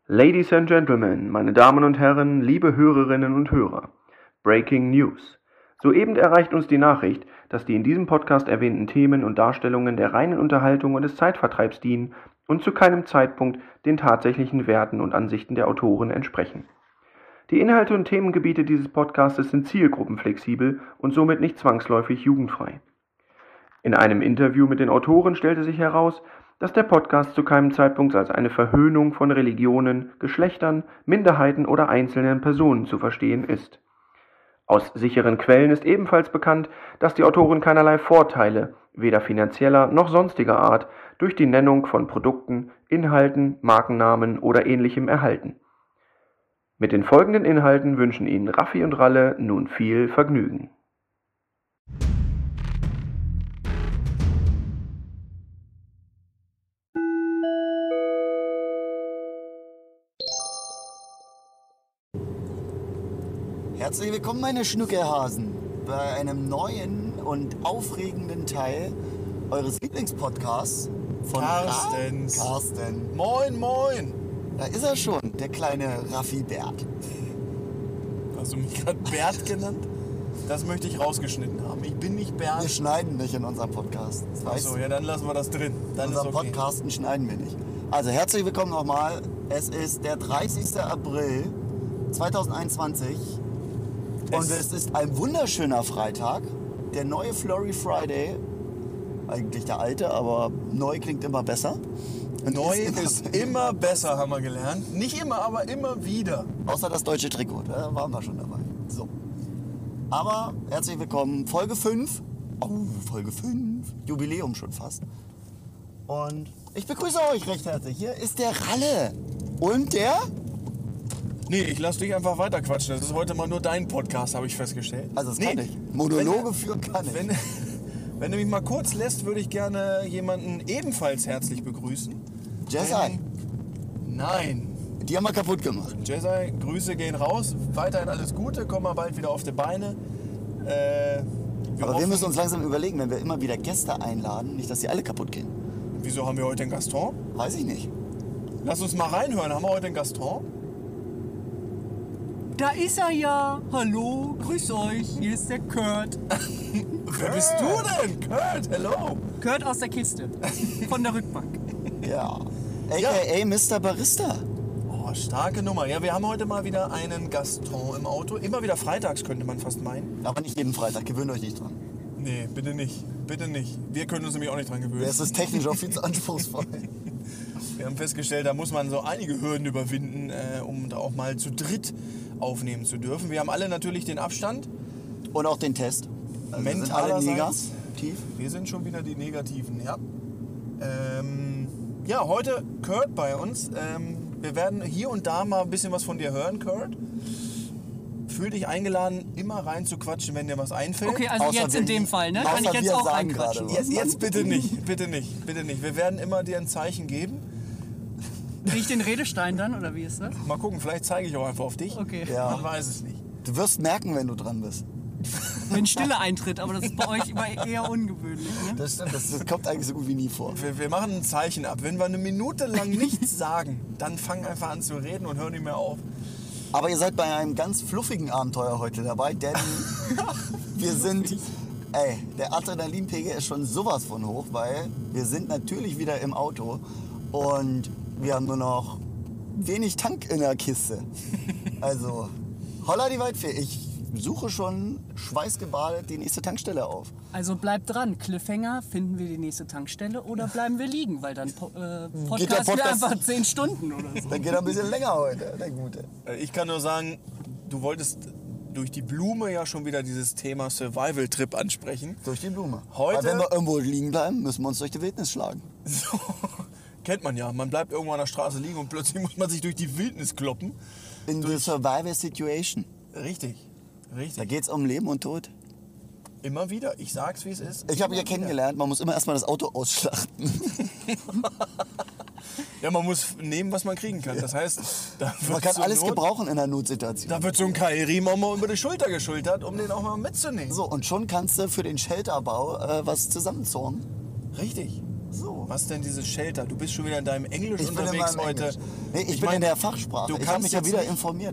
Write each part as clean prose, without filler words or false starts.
Ladies and Gentlemen, meine Damen und Herren, liebe Hörerinnen und Hörer. Breaking News. Soeben erreicht uns die Nachricht, dass die in diesem Podcast erwähnten Themen und Darstellungen der reinen Unterhaltung und des Zeitvertreibs dienen und zu keinem Zeitpunkt den tatsächlichen Werten und Ansichten der Autoren entsprechen. Die Inhalte und Themengebiete dieses Podcastes sind zielgruppenflexibel und somit nicht zwangsläufig jugendfrei. In einem Interview mit den Autoren stellte sich heraus, dass der Podcast zu keinem Zeitpunkt als eine Verhöhnung von Religionen, Geschlechtern, Minderheiten oder einzelnen Personen zu verstehen ist. Aus sicheren Quellen ist ebenfalls bekannt, dass die Autoren keinerlei Vorteile, weder finanzieller noch sonstiger Art, durch die Nennung von Produkten, Inhalten, Markennamen oder Ähnlichem erhalten. Mit den folgenden Inhalten wünschen Ihnen Raffi und Ralle nun viel Vergnügen. Herzlich willkommen, meine Schnuckelhasen, bei einem neuen und aufregenden Teil eures Lieblingspodcasts von Carsten. Moin, moin. Da ist er schon, der kleine Raffi Bert. Hast du mich gerade Bert genannt? Das möchte ich rausgeschnitten haben. Ich bin nicht Bert. Wir schneiden nicht in unserem Podcast. Achso, ja, dann lassen wir das drin. In unserem Podcasten schneiden wir nicht. Also herzlich willkommen nochmal. Es ist der 30. April 2021. Und es ist ein wunderschöner Freitag, der neue Flurry Friday, eigentlich der alte, aber neu klingt immer besser. Und neu ist immer besser, haben wir gelernt. Nicht immer, aber immer wieder. Außer das deutsche Trikot, da waren wir schon dabei. So. Aber herzlich willkommen, Folge 5. Oh, Folge 5, Jubiläum schon fast. Und ich begrüße euch recht herzlich. Hier ist der Ralle und der... Nee, ich lass dich einfach weiter quatschen. Das ist heute mal nur dein Podcast, habe ich festgestellt. Also das kann ich. Monologe führen kann ich. Wenn du mich mal kurz lässt, würde ich gerne jemanden ebenfalls herzlich begrüßen. Jessai? Nein. Die haben wir kaputt gemacht. Jessai, Grüße gehen raus. Weiterhin alles Gute, komm mal bald wieder auf die Beine. Aber wir müssen uns langsam überlegen, wenn wir immer wieder Gäste einladen, nicht, dass die alle kaputt gehen. Wieso haben wir heute einen Gaston? Weiß ich nicht. Lass uns mal reinhören. Haben wir heute einen Gaston? Da ist er ja. Hallo, grüß euch. Hier ist der Kurt. Wer bist du denn? Kurt, hello. Kurt aus der Kiste. Von der Rückbank. Ja. A.k.a. Mr. Barista. Oh, starke Nummer. Ja, wir haben heute mal wieder einen Gaston im Auto. Immer wieder freitags, könnte man fast meinen. Aber nicht jeden Freitag. Gewöhnt euch nicht dran. Nee, bitte nicht. Bitte nicht. Wir können uns nämlich auch nicht dran gewöhnen. Das ist technisch auch viel zu anspruchsvoll. Wir haben festgestellt, da muss man so einige Hürden überwinden, um da auch mal zu dritt aufnehmen zu dürfen. Wir haben alle natürlich den Abstand. Und auch den Test. Also Mentalerseits. wir sind alle negativ. Wir sind schon wieder die Negativen, ja. Ja, heute Kurt bei uns. Wir werden hier und da mal ein bisschen was von dir hören, Kurt. Fühl dich eingeladen, immer rein zu quatschen, wenn dir was einfällt. Okay, also Außer jetzt in dem Fall, ne? Kann ich jetzt auch reinquatschen? Jetzt bitte nicht, bitte nicht, bitte nicht. Wir werden immer dir ein Zeichen geben. Krieg ich den Redestein dann, oder wie ist das? Mal gucken, vielleicht zeige ich auch einfach auf dich. Okay. Ja. Man weiß es nicht. Du wirst merken, wenn du dran bist. Wenn Stille eintritt, aber das ist bei euch immer eher ungewöhnlich, ne? Das stimmt, das kommt eigentlich so gut wie nie vor. Wir machen ein Zeichen ab. Wenn wir eine Minute lang nichts sagen, dann fang einfach an zu reden und hör nicht mehr auf. Aber ihr seid bei einem ganz fluffigen Abenteuer heute dabei, denn wir sind... der Adrenalinpegel ist schon sowas von hoch, weil wir sind natürlich wieder im Auto und wir haben nur noch wenig Tank in der Kiste. Also, holla die Waldfee. Ich suche schon schweißgebadet die nächste Tankstelle auf. Also bleibt dran. Cliffhanger, finden wir die nächste Tankstelle oder bleiben wir liegen? Weil dann Geht der Podcast wir Podcast- einfach 10 Stunden oder so. Dann geht er ein bisschen länger heute, der Gute. Ich kann nur sagen, du wolltest durch die Blume ja schon wieder dieses Thema Survival-Trip ansprechen. Durch die Blume. Heute- Weil wenn wir irgendwo liegen bleiben, müssen wir uns durch die Wildnis schlagen. So, kennt man ja. Man bleibt irgendwo an der Straße liegen und plötzlich muss man sich durch die Wildnis kloppen. In the survival situation. Richtig, Da richtig. geht's um Leben und Tod. Immer wieder. Ich sag's, wie es ist. Ich habe ja Immer wieder. kennengelernt, man muss immer erstmal das Auto ausschlachten. Ja, man muss nehmen, was man kriegen kann. Das heißt, da Man wird kann zur alles Not- gebrauchen in einer Notsituation. Da wird so ein Keilriemen auch mal über die Schulter geschultert, um den auch mal mitzunehmen. So, und schon kannst du für den Shelterbau was zusammenzorgen. Richtig. So. Was ist denn dieses Shelter? Du bist schon wieder in deinem Englisch Ich bin in unterwegs meinem heute. Englisch. Nee, ich bin meine, in der Fachsprache. du Ich habe kannst mich ja jetzt wieder nicht- informiert.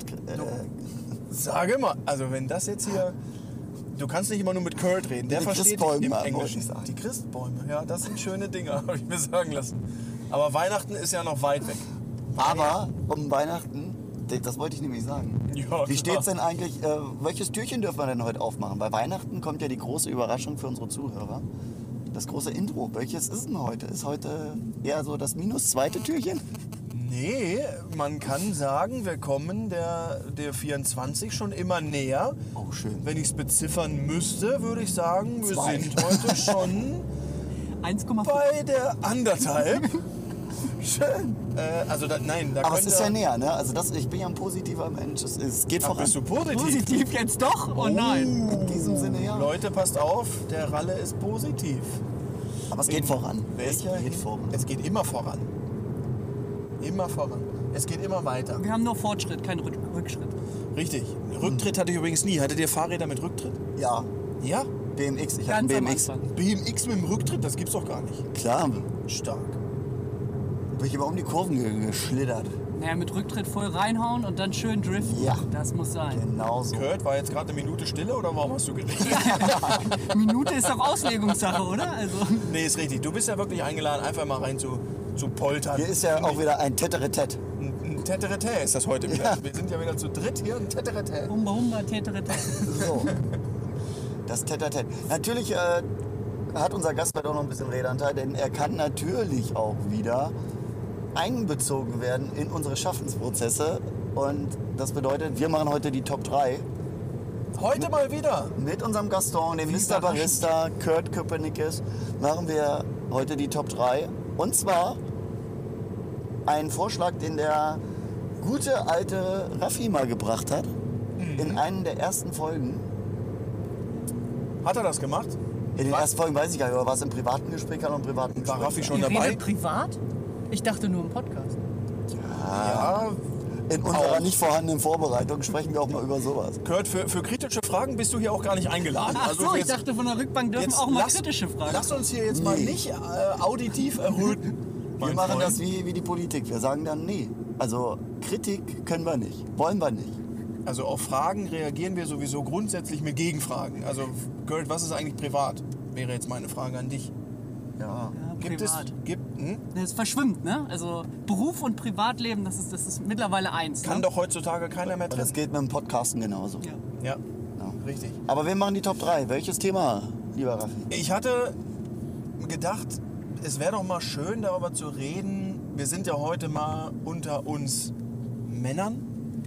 Sage mal, also wenn das jetzt hier... Du kannst nicht immer nur mit Kurt reden, der Die versteht Christbäume, im wollte Englischen. ich sagen. Die Christbäume, ja, das sind schöne Dinge, habe ich mir sagen lassen. Aber Weihnachten ist ja noch weit weg. Aber um Weihnachten, das wollte ich nämlich sagen. Ja, Wie klar. steht's denn eigentlich, welches Türchen dürfen wir denn heute aufmachen? Bei Weihnachten kommt ja die große Überraschung für unsere Zuhörer. Das große Intro. Welches ist denn heute? Ist heute eher so das -2. Türchen? Nee, man kann sagen, wir kommen der 24 schon immer näher. Oh, schön. Wenn ich es beziffern müsste, würde ich sagen, wir 2. sind heute schon 1,5. bei der 1,5. Schön. Nein, da Aber es könnt ist ihr- ja näher, ne? Also ich bin ja ein positiver Mensch. Es geht Ach, voran. bist du positiv? Positiv jetzt doch? Oh nein. In diesem Sinne, ja. Leute, passt auf, der Ralle ist positiv. Aber es geht voran. Es Welcher geht voran? Es geht immer voran. Immer voran. Es geht immer weiter. Wir haben nur Fortschritt, keinen Rückschritt. Richtig. Rücktritt hatte ich übrigens nie. Hattet ihr Fahrräder mit Rücktritt? Ja, Ja? BMX. Ich habe einen Ganz am BMX. Anfang. BMX mit dem Rücktritt? Das gibt's doch gar nicht. Klar, Stark. bin ich aber um die Kurven geschlittert. Naja, mit Rücktritt voll reinhauen und dann schön driften. Ja. Das muss sein. Genau so. Kurt, war jetzt gerade eine Minute Stille oder warum hast du geredet? Minute ist doch Auslegungssache, oder? Also, Nee, ist richtig. Du bist ja wirklich eingeladen, einfach mal rein zu poltern. Hier ist ja auch wieder ein Teteretet. Ein Teterete ist das heute wieder. Ja. Wir sind ja wieder zu dritt hier, ein Teterete. Humba Humba, Teterete. So. Das Teteretet. Natürlich hat unser Gast heute auch noch ein bisschen Redeanteil, denn er kann natürlich auch wieder einbezogen werden in unsere Schaffensprozesse. Und das bedeutet, wir machen heute die Top 3 Heute mal wieder. mit unserem Gaston, dem Wie Mr. überraschend. Barista, Kurt Köpenickes, machen wir heute die Top 3. Und zwar einen Vorschlag, den der gute alte Raffi mal gebracht hat. In einer der ersten Folgen. Hat er das gemacht? In den Was? ersten Folgen weiß ich gar nicht, aber war es im privaten Gespräch? Kann auch im privaten War Gespräch Raffi sein. schon Ihr dabei? redet privat? Ich dachte nur im Podcast. Ja. In unserer Auch. nicht vorhandenen Vorbereitung sprechen wir auch mal über sowas. Kurt, für kritische Fragen bist du hier auch gar nicht eingeladen. Ach so, ich jetzt- dachte, von der Rückbank dürfen auch mal kritische Fragen. Lass uns hier jetzt mal Nee. nicht auditiv erröten. Wir mein machen Freund. das wie die Politik. Wir sagen dann, nee. Also Kritik können wir nicht. Wollen wir nicht. Also auf Fragen reagieren wir sowieso grundsätzlich mit Gegenfragen. Also Kurt, was ist eigentlich privat? Wäre jetzt meine Frage an dich. Ja. Ja, Gibt privat. es, Das verschwimmt, ne? Also Beruf und Privatleben, das ist mittlerweile eins. kann ne? doch heutzutage keiner mehr Und das trennen. geht mit dem Podcasten genauso. Ja. Ja, Ja. richtig. Aber wir machen die Top 3. Welches Thema, lieber Raffi? Ich hatte gedacht, es wäre doch mal schön, darüber zu reden. Wir sind ja heute mal unter uns Männern.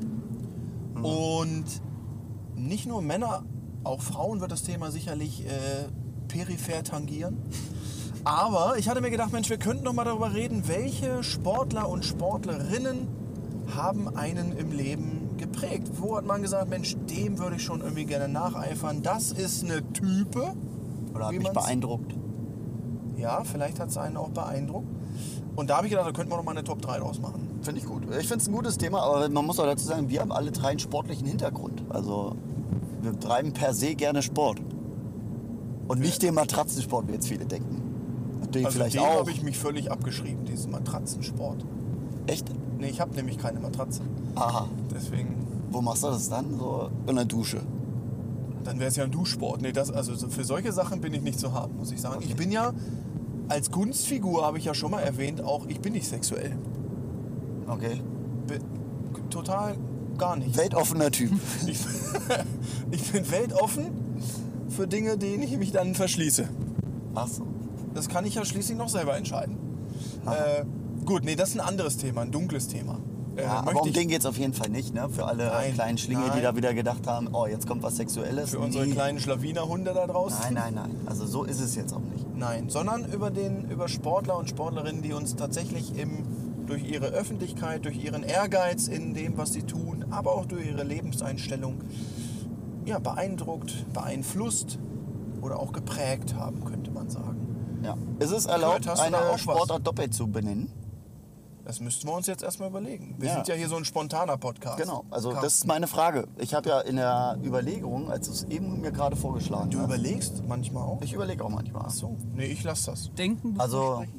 Und nicht nur Männer, auch Frauen wird das Thema sicherlich peripher tangieren. Aber ich hatte mir gedacht, Mensch, wir könnten doch mal darüber reden, welche Sportler und Sportlerinnen haben einen im Leben geprägt. Wo hat man gesagt, Mensch, dem würde ich schon irgendwie gerne nacheifern. Das ist eine Type. Oder hat wie mich man's- beeindruckt? Ja, vielleicht hat es einen auch beeindruckt. Und da habe ich gedacht, da könnten wir noch mal eine Top 3 draus machen. Finde ich gut. Ich finde es ein gutes Thema, aber man muss auch dazu sagen, wir haben alle drei einen sportlichen Hintergrund. Also wir treiben per se gerne Sport. Und nicht den Matratzensport, wie jetzt viele denken. Natürlich Also vielleicht dem auch. habe ich mich völlig abgeschrieben, diesen Matratzensport. Echt? Nee, ich habe nämlich keine Matratze. Aha. Deswegen, Wo machst du das dann? So in der Dusche. dann wäre es ja ein Duschsport. Nee, also für solche Sachen bin ich nicht zu haben, muss ich sagen. Ich bin ja, als Kunstfigur habe ich ja schon mal erwähnt, auch ich bin nicht sexuell. Okay. Total gar nicht. Weltoffener Typ. Ich bin weltoffen für Dinge, denen ich mich dann verschließe. Ach so. Das kann ich ja schließlich noch selber entscheiden. Gut, nee, das ist ein anderes Thema, ein dunkles Thema. Ja, aber möchte um ich den geht es auf jeden Fall nicht, ne? Für alle Nein, kleinen Schlinge, die nein. da wieder gedacht haben, oh, jetzt kommt was Sexuelles. für unsere Nie. kleinen Schlawinerhunde da draußen. Nein, nein, nein. Also so ist es jetzt auch nicht. Nein, sondern über Sportler und Sportlerinnen, die uns tatsächlich durch ihre Öffentlichkeit, durch ihren Ehrgeiz in dem, was sie tun, aber auch durch ihre Lebenseinstellung ja, beeindruckt, beeinflusst oder auch geprägt haben, könnte man sagen. Ja. Ist es erlaubt, Kurt, hast du da auch eine was? Sportart doppelt zu benennen? Das müssten wir uns jetzt erstmal überlegen. Wir Ja. sind ja hier so ein spontaner Podcast. Genau, also Carsten. das ist meine Frage. Ich habe ja in der Überlegung, als du es eben mir gerade vorgeschlagen Du hast, überlegst manchmal auch? ich überlege auch manchmal. Ach so. Nee, ich lasse das. Denken, bevor Also sprechen.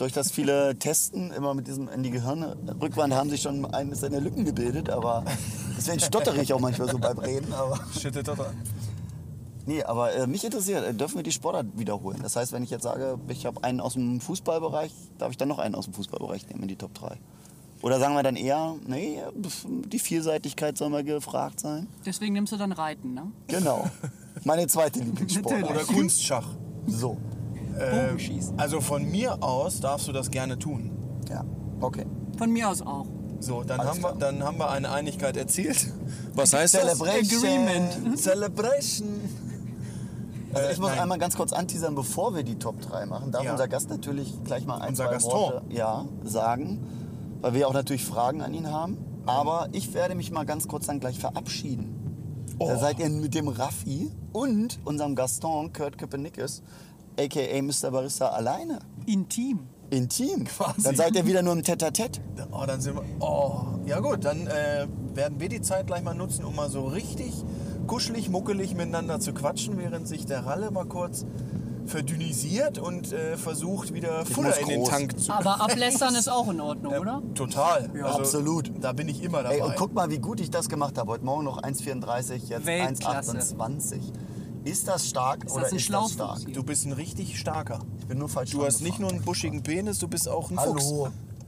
durch das viele Testen immer mit diesem in die Gehirnrückwand haben sich schon eines seiner Lücken gebildet, aber deswegen stottere ich auch manchmal so beim Reden. Aber nee, aber mich interessiert, dürfen wir die Sportart wiederholen? Das heißt, wenn ich jetzt sage, ich habe einen aus dem Fußballbereich, darf ich dann noch einen aus dem Fußballbereich nehmen in die Top 3? Oder sagen wir dann eher, nee, die Vielseitigkeit soll mal gefragt sein? Deswegen nimmst du dann Reiten, ne? Genau. Meine zweite Lieblingssportart. Oder Kunstschach. So. Bogenschießen. Also von mir aus darfst du das gerne tun. Ja, okay. Von mir aus auch. So, dann Alles haben wir eine Einigkeit erzielt. Was heißt Celebration. Agreement. das? Celebration. Also ich muss Nein. einmal ganz kurz anteasern, bevor wir die Top 3 machen. Darf Ja. unser Gast natürlich gleich mal ein, Unser zwei Gaston. Worte sagen, weil wir auch natürlich Fragen an ihn haben. Aber ich werde mich mal ganz kurz dann gleich verabschieden. Da seid ihr mit dem Raffi und unserem Gaston, Kurt Köpenickes, a.k.a. Mr. Barista, alleine. Intim. Intim. Quasi. Dann seid ihr wieder nur im Tête-à-Tête. Oh, dann sind wir. Oh, ja gut, dann werden wir die Zeit gleich mal nutzen, um mal so richtig kuschelig, muckelig miteinander zu quatschen, während sich der Ralle mal kurz verdünnisiert und versucht wieder Futter muss in den groß. Tank zu Aber ablästern ist auch in Ordnung, oder? Total. Ja, absolut. Da bin ich immer dabei. Ey, und guck mal, wie gut ich das gemacht habe. Heute Morgen noch 1,34, jetzt Weltklasse. 1,28. Ist das stark Ist oder das ein ist das Schlaufuchs stark? hier? Du bist ein richtig starker. Ich bin nur falsch Du hast nicht nur rangefahren. einen buschigen Penis, du bist auch ein Fuchs. Hallo.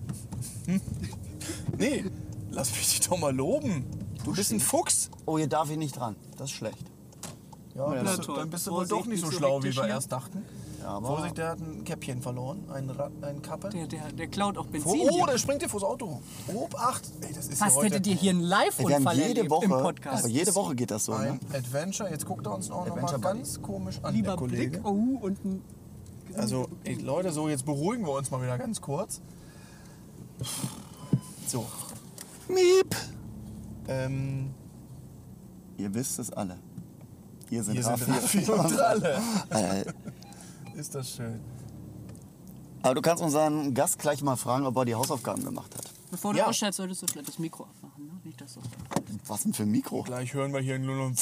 Nee, lass mich dich doch mal loben. Du bist ein Fuchs. Oh, hier darf ich nicht dran. Das ist schlecht. Ja, Na toll. dann bist du wohl Vorsicht, doch nicht so nicht so schlau, wie hektisch wir hier. erst dachten. Ja, aber Vorsicht, der hat ein Käppchen verloren, ein Kappe. Der klaut auch Benzin. Oh, hier. der springt dir vors Auto. Obacht. Ey, das ist Fast ja heute hättet ihr hier einen wir Live-Unfall haben jede erlebt Woche, im Podcast. aber jede Woche geht das so, ne? ein Adventure. Jetzt guckt er uns auch noch mal Adventure Buddy. ganz komisch an, Lieber der Kollege. Blick. Oh, und ein Also, ey, Leute, so jetzt beruhigen wir uns mal wieder ganz kurz. So, Miep. ähm, Ihr wisst es alle. Hier sind hier sind Raffi Raffi und Ralle. Äh, Ist das schön. Aber du kannst unseren Gast gleich mal fragen, ob er die Hausaufgaben gemacht hat. Bevor du Ja. ausstellst, solltest du vielleicht das Mikro abmachen. Ne? Nicht, dass das Was denn für ein Mikro? Gleich hören wir hier nur noch.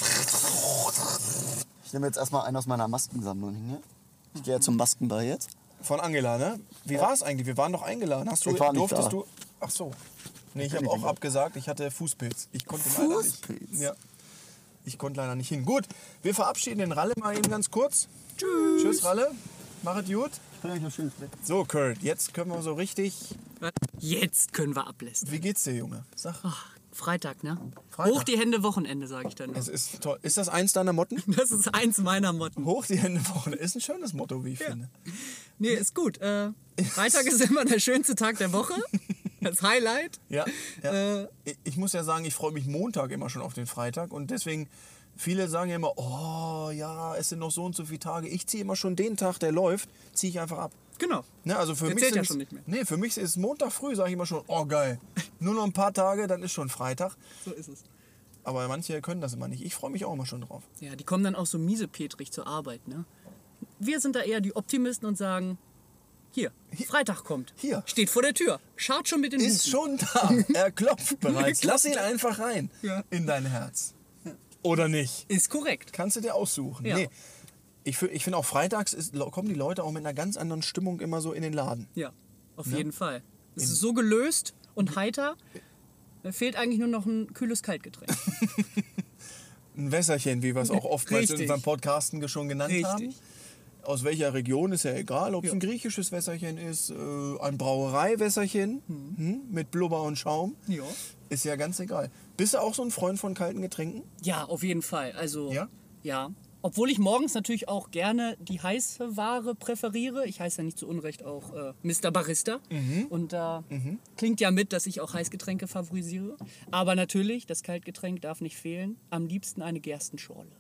Ich nehme jetzt erstmal einen aus meiner Maskensammlung hier. Ich gehe ja zum Maskenball jetzt. Von Angela, ne? Wie war es eigentlich? Wir waren doch eingeladen. Hast du, Ich war nicht durftest da. du? Ach so. Nee, ich bin habe nicht auch hin. abgesagt. Ich hatte Fußpilz. Ich konnte leider nicht. Fußpilz? Ja. Ich konnte leider nicht hin. Gut, wir verabschieden den Ralle mal eben ganz kurz. Tschüss. Tschüss, Ralle. Mach es gut. Ich bringe euch noch schönes Bett. So, Kurt, jetzt können wir so richtig. Jetzt können wir ablästern. Wie geht's dir, Junge? Sag. Ach, Freitag, ne? Freitag. Hoch die Hände, Wochenende, sage ich dann. nur. Es ist toll. Ist das eins deiner Motten? Das ist eins meiner Motten. Hoch die Hände vorne. Ist ein schönes Motto, wie ich finde. Nee, ist gut. Freitag ist immer der schönste Tag der Woche. Das Highlight. Ja. ja. Ich muss ja sagen, ich freue mich Montag immer schon auf den Freitag und deswegen, viele sagen ja immer, oh ja, es sind noch so und so viele Tage. Ich ziehe immer schon den Tag, der läuft, ziehe ich einfach ab. Genau. Ne, also für Der mich zählt ja sind's- schon nicht mehr. Nee, für mich ist Montag früh, sage ich immer schon, oh geil. Nur noch ein paar Tage, dann ist schon Freitag. So ist es. Aber manche können das immer nicht. Ich freue mich auch immer schon drauf. Ja, die kommen dann auch so miesepetrig zur Arbeit, ne? Wir sind da eher die Optimisten und sagen, hier, Freitag kommt. Hier. Steht vor der Tür. Schaut schon mit den Ist Hufen. schon da. Er klopft bereits. Er Lass klopft. ihn einfach rein Ja. in dein Herz. Oder nicht? Ist korrekt. Kannst du dir aussuchen. Ja. Nee. Ich finde auch freitags kommen die Leute auch mit einer ganz anderen Stimmung immer so in den Laden. Ja, auf jeden Fall. Es ist so gelöst und heiter. Da fehlt eigentlich nur noch ein kühles Kaltgetränk. Ein Wässerchen, wie wir es auch oftmals in Richtig. unseren Podcasten schon genannt haben. Richtig. Aus welcher Region ist ja egal, ob es Ja. ein griechisches Wässerchen ist, ein Brauereiwässerchen mit Blubber und Schaum. Ja. Ist ja ganz egal. Bist du auch so ein Freund von kalten Getränken? Ja, auf jeden Fall. Also, Ja? ja. Obwohl ich morgens natürlich auch gerne die heiße Ware präferiere. Ich heiße ja nicht zu Unrecht auch Mr. Barista. Und da klingt ja mit, dass ich auch Heißgetränke favorisiere. Aber natürlich, das Kaltgetränk darf nicht fehlen. Am liebsten eine Gerstenschorle.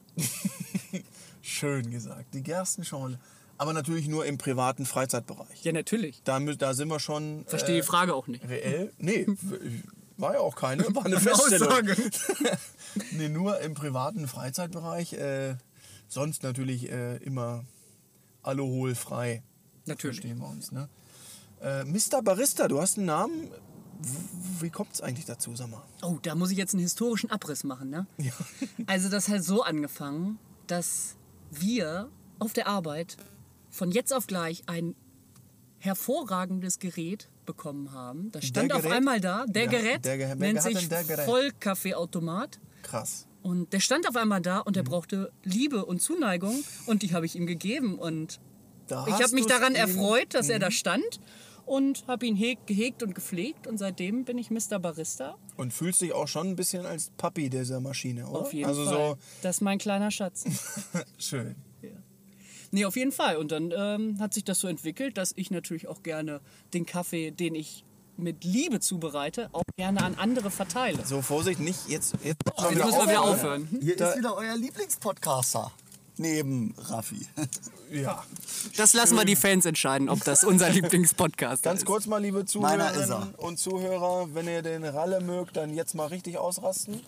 Schön gesagt, die Gerstenschorle. Aber natürlich nur im privaten Freizeitbereich. Ja, natürlich. Da sind wir schon Verstehe die Frage auch nicht. reell. Nee, war ja auch keine, war eine Feststellung. Aussage. Nee, nur im privaten Freizeitbereich. Sonst natürlich immer alkoholfrei. Natürlich. Verstehen wir uns, ne? Mr. Barista, du hast einen Namen. Wie kommt es eigentlich dazu, sag mal? Oh, da muss ich jetzt einen historischen Abriss machen, ne? Ja. Also das hat so angefangen, dass wir auf der Arbeit von jetzt auf gleich einen hervorragendes Gerät bekommen haben. Das stand auf Gerät? einmal da. Der Ja, Gerät wer nennt hat sich denn der Gerät? Vollkaffeeautomat. Krass. Und der stand auf einmal da und der brauchte Liebe und Zuneigung und die habe ich ihm gegeben. Und Da ich hast habe mich du's daran ihm- erfreut, dass er da stand und habe ihn gehegt und gepflegt. Und seitdem bin ich Mr. Barista. Und fühlst dich auch schon ein bisschen als Papi dieser Maschine, oder? Auf jeden also Fall. Das ist mein kleiner Schatz. so schön. Nee, auf jeden Fall. Und dann hat sich das so entwickelt, dass ich natürlich auch gerne den Kaffee, den ich mit Liebe zubereite, auch gerne an andere verteile. So, Vorsicht, nicht jetzt Jetzt müssen wir wieder aufhören. Hier ist wieder euer Lieblingspodcaster. Neben Raffi. Ja. Das lassen wir die Fans entscheiden, ob das unser Lieblingspodcast Ganz ist. kurz mal, liebe Meiner ist Zuhörerinnen und Zuhörer, wenn ihr den Ralle mögt, dann jetzt mal richtig ausrasten.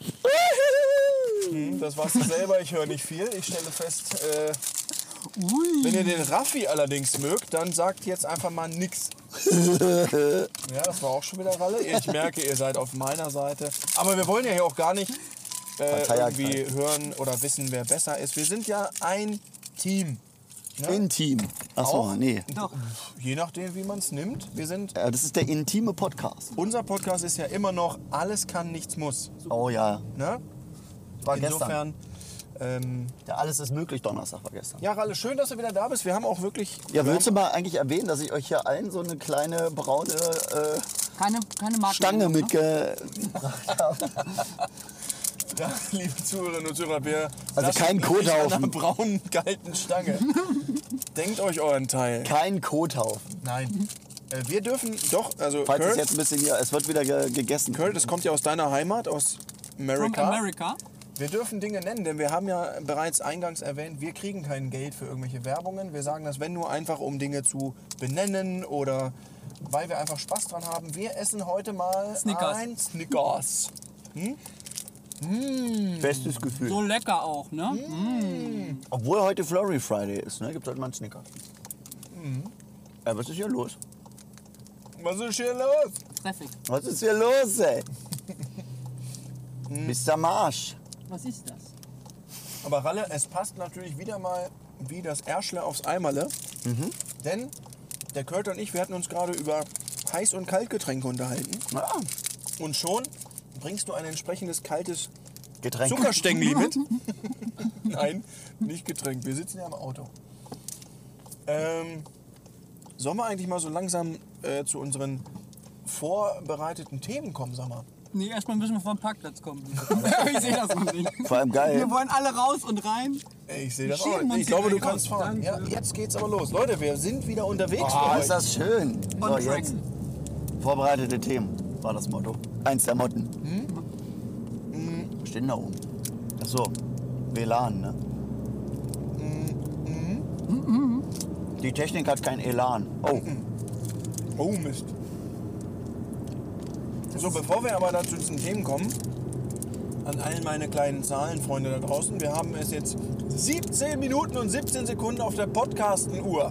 Das warst du selber, ich höre nicht viel. Ich stelle fest, wenn ihr den Raffi allerdings mögt, dann sagt jetzt einfach mal nix. Ja, das war auch schon wieder Ralle. Ich merke, ihr seid auf meiner Seite. Aber wir wollen ja hier auch gar nicht irgendwie hören oder wissen, wer besser ist. Wir sind ja ein Team. Intim. Achso, Auch? nee. Je nachdem, wie man es nimmt. Wir sind, Das ist der intime Podcast. unser Podcast ist ja immer noch alles kann, nichts muss. Oh ja. Ne? War Insofern, Ja, alles ist möglich, Donnerstag war gestern. ja, Ralle, schön, dass du wieder da bist. Wir haben auch wirklich... Ja, wir willst du mal eigentlich erwähnen, dass ich euch hier allen so eine kleine braune Keine Marken. Stange ne? mitgebracht habe? Ja, liebe Zuhörerinnen und Zuhörer, wir Also lassen kein nicht Kothaufen. an einer braunen, kalten Stange. Denkt euch euren Teil. Kein Kothaufen. Nein. Wir dürfen doch, also Falls es Kurt, jetzt ein bisschen hier, es wird wieder gegessen. Kurt, das kommt ja aus deiner Heimat, aus From Amerika. America. Wir dürfen Dinge nennen, denn wir haben ja bereits eingangs erwähnt, wir kriegen kein Geld für irgendwelche Werbungen. Wir sagen das, wenn nur einfach, um Dinge zu benennen oder weil wir einfach Spaß dran haben. Wir essen heute mal Snickers. ein Snickers. Bestes Gefühl. So lecker auch, ne? Obwohl heute Flurry Friday ist, ne? Gibt heute mal einen Snickers. Was ist hier los? Was ist hier los? Treffig. Was ist hier los, ey? Mr. Marsch. Was ist das? Aber Ralle, es passt natürlich wieder mal wie das Ärschle aufs Eimerle. Denn der Kurt und ich, wir hatten uns gerade über Heiß- und Kaltgetränke unterhalten. Ah, Und schon bringst du ein entsprechendes kaltes Getränk. Zuckerstängli mit. Nein, nicht Getränk. Wir sitzen ja im Auto. Sollen wir eigentlich mal so langsam zu unseren vorbereiteten Themen kommen, sag mal? Nee, erstmal müssen wir vom Parkplatz kommen. Ich sehe das noch nicht. Vor allem geil. Wir wollen alle raus und rein. Ey, ich sehe das schieben auch. uns Ich glaube, hier du kannst raus. fahren. Ja, Danke. jetzt geht's aber los. Leute, wir sind wieder unterwegs. Oh, für ist euch. das schön. So, On track. jetzt. Vorbereitete Themen war das Motto. Eins der Motten. Stehen da oben. Achso, WLAN, ne? Die Technik hat kein Elan. Oh, Oh Mist. So, bevor wir aber da zu diesen Themen kommen, an all meine kleinen Zahlenfreunde da draußen, wir haben es jetzt 17 Minuten und 17 Sekunden auf der Podcasten-Uhr.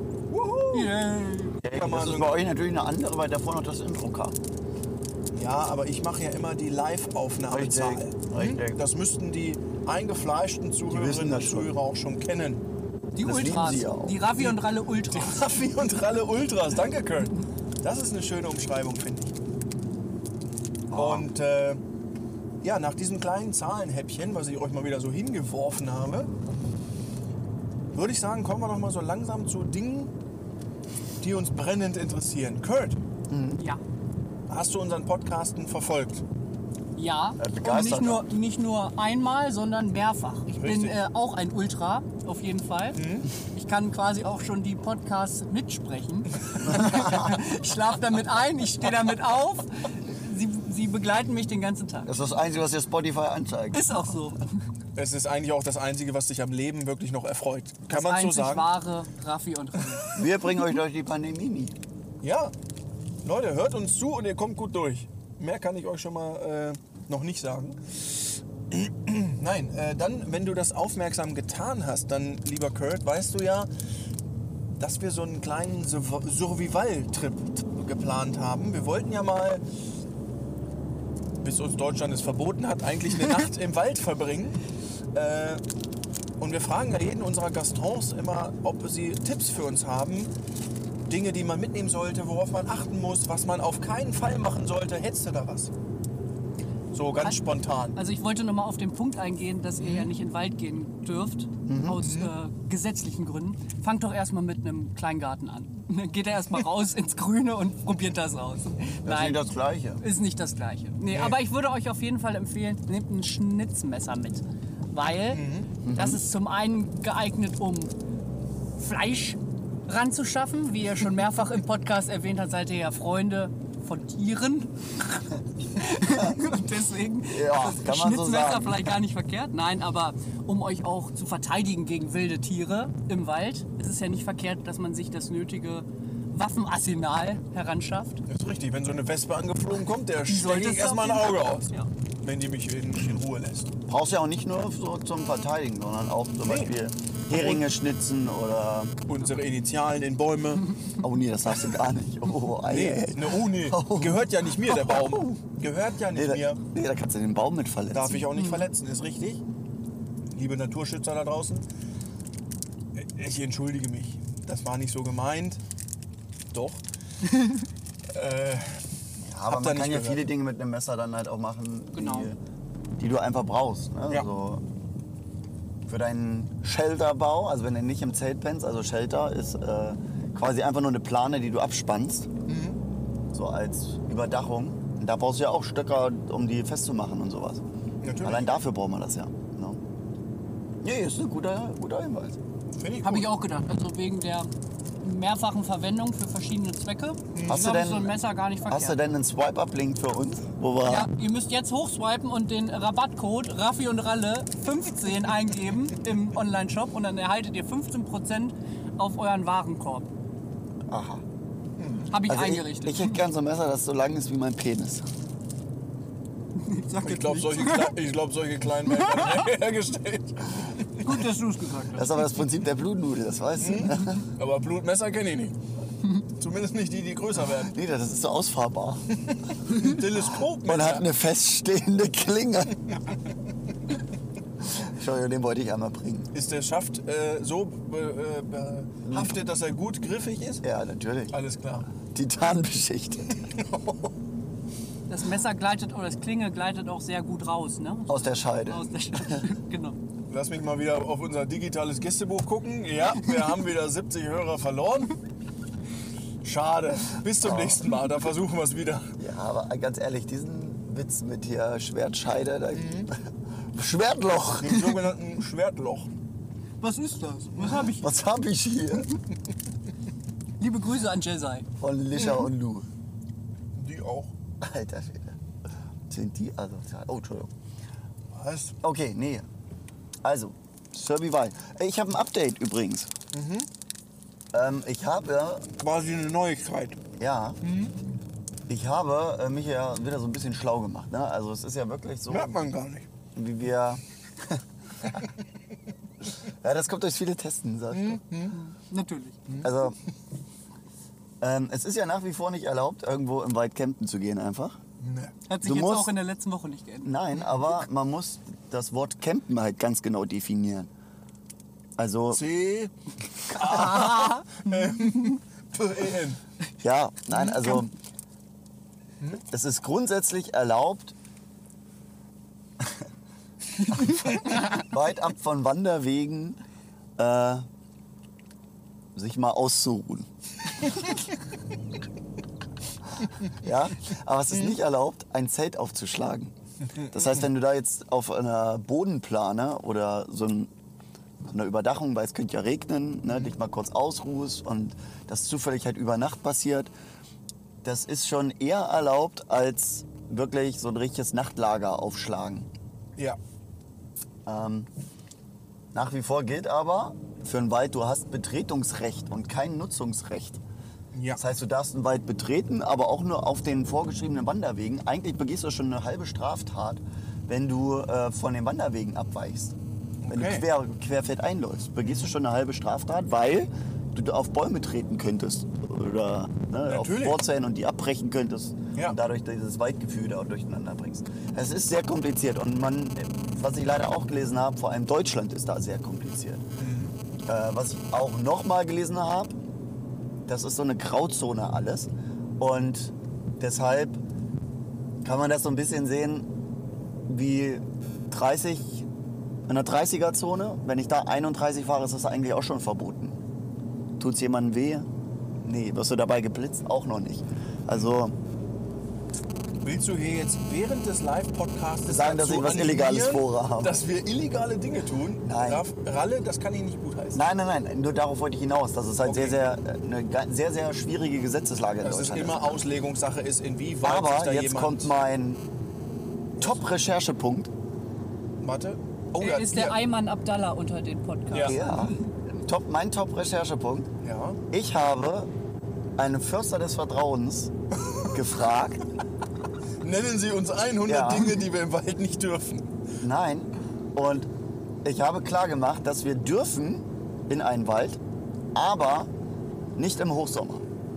das ist bei euch natürlich eine andere, weil davor noch das Intro kam. Ja, aber ich mache ja immer die Live-Aufnahmezahl. Richtig. Das müssten die eingefleischten Zuhörerinnen und das schon. Zuhörer auch schon kennen. Die Das lieben Ultras. sie ja auch. Die Raffi und Ralle Ultras. Raffi und Ralle Ultras. Danke, Kurt. Das ist eine schöne Umschreibung, finde ich. Und ja, nach diesem kleinen Zahlenhäppchen, was ich euch mal wieder so hingeworfen habe, würde ich sagen, kommen wir doch mal so langsam zu Dingen, die uns brennend interessieren. Kurt, Ja. hast du unseren Podcasten verfolgt? Ja, und begeistert. nicht nur einmal, sondern mehrfach. Ich bin Richtig. auch ein Ultra, auf jeden Fall. Ich kann quasi auch schon die Podcasts mitsprechen. Ich schlafe damit ein, ich stehe damit auf. Sie begleiten mich den ganzen Tag. Das ist das Einzige, was dir Spotify anzeigt. Ist auch so. Es ist eigentlich auch das Einzige, was dich am Leben wirklich noch erfreut. Kann Das man so einzig sagen? wahre Raffi und Ralle. Wir bringen euch durch die Pandemie nie. Ja, Leute, hört uns zu und ihr kommt gut durch. Mehr kann ich euch schon mal noch nicht sagen. Nein, dann, wenn du das aufmerksam getan hast, dann, lieber Kurt, weißt du ja, dass wir so einen kleinen Survival-Trip geplant haben. Wir wollten ja mal, bis uns Deutschland es verboten hat, eigentlich eine Nacht im Wald verbringen. Und wir fragen ja jeden unserer Gastons immer, ob sie Tipps für uns haben, Dinge, die man mitnehmen sollte, worauf man achten muss, was man auf keinen Fall machen sollte. Hättest du da was? So ganz spontan. Also ich wollte nochmal auf den Punkt eingehen, dass ihr ja nicht in den Wald gehen dürft, aus gesetzlichen Gründen. Fangt doch erstmal mit einem Kleingarten an. Dann geht er erstmal raus ins Grüne und probiert das aus. Das ist nicht das Gleiche. Ist nicht das Gleiche. Nee, aber ich würde euch auf jeden Fall empfehlen, nehmt ein Schnitzmesser mit. Weil das ist zum einen geeignet, um Fleisch ranzuschaffen. Wie ihr schon mehrfach im Podcast erwähnt habt, seid ihr ja Freunde von Tieren. Und deswegen Ja, ist kann das man so Schnitzmesser sagen. vielleicht gar nicht verkehrt. Nein, aber um euch auch zu verteidigen gegen wilde Tiere im Wald, ist es ja nicht verkehrt, dass man sich das nötige Waffenarsenal heranschafft. Das ist richtig, wenn so eine Wespe angeflogen kommt, der stecke solltest ich du erstmal ein auf jeden Auge Fall- aus. Ja. Wenn die mich in Ruhe lässt. Brauchst ja auch nicht nur so zum Verteidigen, sondern auch zum Beispiel Heringe schnitzen oder... Unsere Initialen in Bäume. Oh nee, das darfst du gar nicht. Oh, ei, Nee, ei. ne, oh nee. Gehört ja nicht mir, der Baum. Gehört ja Nee, nicht mir. da kannst du den Baum mit verletzen. Darf ich auch nicht verletzen, ist richtig. Liebe Naturschützer da draußen, ich entschuldige mich. Das war nicht so gemeint. Doch. Ja, aber Habt ihr man kann nicht ja gehört. viele Dinge mit einem Messer dann halt auch machen, Genau. die du einfach brauchst. Ne? Ja. So für deinen Shelterbau, also wenn du nicht im Zelt pennst, also Shelter ist quasi einfach nur eine Plane, die du abspannst, so als Überdachung. Und da brauchst du ja auch Stöcker, um die festzumachen und sowas. Natürlich. Allein dafür braucht man das ja. Ne? Nee, ist ein guter Hinweis. Finde ich Habe gut. ich auch gedacht. Also wegen der mehrfachen Verwendung für verschiedene Zwecke. Hast du glaube, denn- so ein Messer gar nicht verkehrt. Hast du denn einen Swipe-Up-Link für uns? Wo wir Ja, ihr müsst jetzt hochswipen und den Rabattcode Raffi und Ralle 15 eingeben im Online-Shop und dann erhaltet ihr 15% auf euren Warenkorb. Aha. Habe ich Also eingerichtet. ich hätte gern so ein Messer, das so lang ist wie mein Penis. Sag Ich jetzt glaube, nichts. solche kleinen Messer werden hergestellt. Gut, dass du es gesagt Das hast. ist aber das Prinzip der Blutnudel, das weißt du. Aber Blutmesser kenne ich nicht. Zumindest nicht die, die größer werden. Nee, das ist so ausfahrbar. Ein Teleskopmesser. Und hat eine feststehende Klinge. Entschuldigung, den wollte ich einmal bringen. Ist der Schaft so behaftet, dass er gut griffig ist? Ja, natürlich. Alles klar. Titan beschichtet. Das Messer gleitet oder das Klinge gleitet auch sehr gut raus, ne? Aus der Scheide. Aus der Stadt. Genau. Lass mich mal wieder auf unser digitales Gästebuch gucken. Ja, wir haben wieder 70 Hörer verloren. Schade. Bis zum nächsten Mal. Da versuchen wir es wieder. Ja, aber ganz ehrlich, diesen Witz mit hier Schwertscheide, Schwertloch. Den sogenannten Schwertloch. Was ist das? Was habe ich? Was hab ich hier? Liebe Grüße an Jezai. Von Lisha und Lou. Die auch. Alter Schwede. Sind die asozial? Oh, Entschuldigung. Was? Okay, nee. Also, Survival. Ich habe ein Update übrigens. Ich habe, Quasi eine Neuigkeit. ja, ich habe mich ja wieder so ein bisschen schlau gemacht. Ne? Also es ist ja wirklich so, Merkt man gar nicht. wie wir... ja, das kommt durch viele Testen, sagst du. Natürlich. Also, es ist ja nach wie vor nicht erlaubt, irgendwo im Wald campen zu gehen einfach. Nee. Hat sich Du jetzt musst- auch in der letzten Woche nicht geändert. Nein, aber man muss das Wort campen halt ganz genau definieren. Also, C. K. M. P. E. N. ja, nein, also es ist grundsätzlich erlaubt, weit ab von Wanderwegen sich mal auszuruhen. Ja, aber es ist nicht erlaubt, ein Zelt aufzuschlagen. Das heißt, wenn du da jetzt auf einer Bodenplane oder so einer Überdachung, weil es könnte ja regnen, ne, dich mal kurz ausruhst und das zufällig halt über Nacht passiert, das ist schon eher erlaubt, als wirklich so ein richtiges Nachtlager aufschlagen. Ja. Nach wie vor gilt aber für einen Wald, du hast Betretungsrecht und kein Nutzungsrecht. Ja. Das heißt, du darfst einen Wald betreten, aber auch nur auf den vorgeschriebenen Wanderwegen. Eigentlich begehst du schon eine halbe Straftat, wenn du von den Wanderwegen abweichst. Wenn Okay. du querfeld einläufst, begehst du schon eine halbe Straftat, weil du auf Bäume treten könntest oder auf Natürlich. Wurzeln und die abbrechen könntest Ja. und dadurch dieses Waldgefühl da durcheinander bringst. Es ist sehr kompliziert und was ich leider auch gelesen habe, vor allem Deutschland ist da sehr kompliziert. Was ich auch noch mal gelesen habe, das ist so eine Grauzone alles. Und deshalb kann man das so ein bisschen sehen wie 30, in der 30er-Zone. Wenn ich da 31 fahre, ist das eigentlich auch schon verboten. Tut's jemandem weh? Nee. Wirst du dabei geblitzt? Auch noch nicht. Also Willst du hier jetzt während des Live-Podcasts sagen, dass ich was Illegales vorhabe? dass wir illegale Dinge tun? Nein. Ralle, das kann ich nicht gut heißen. Nein, nur darauf wollte ich hinaus, dass es halt Okay. eine sehr schwierige Gesetzeslage in Dass es Deutschland immer Auslegungssache ist, inwieweit sich Aber da jetzt jemand... kommt mein Top-Recherchepunkt. Warte. Oh, Er ist der Ayman Abdallah unter den Podcasts. Ja. Ja, mein Top-Recherchepunkt. Ja. Ich habe einen Förster des Vertrauens gefragt. Nennen Sie uns 100 Ja. Dinge, die wir im Wald nicht dürfen. Nein. Und ich habe klar gemacht, dass wir dürfen in einen Wald, aber nicht im Hochsommer.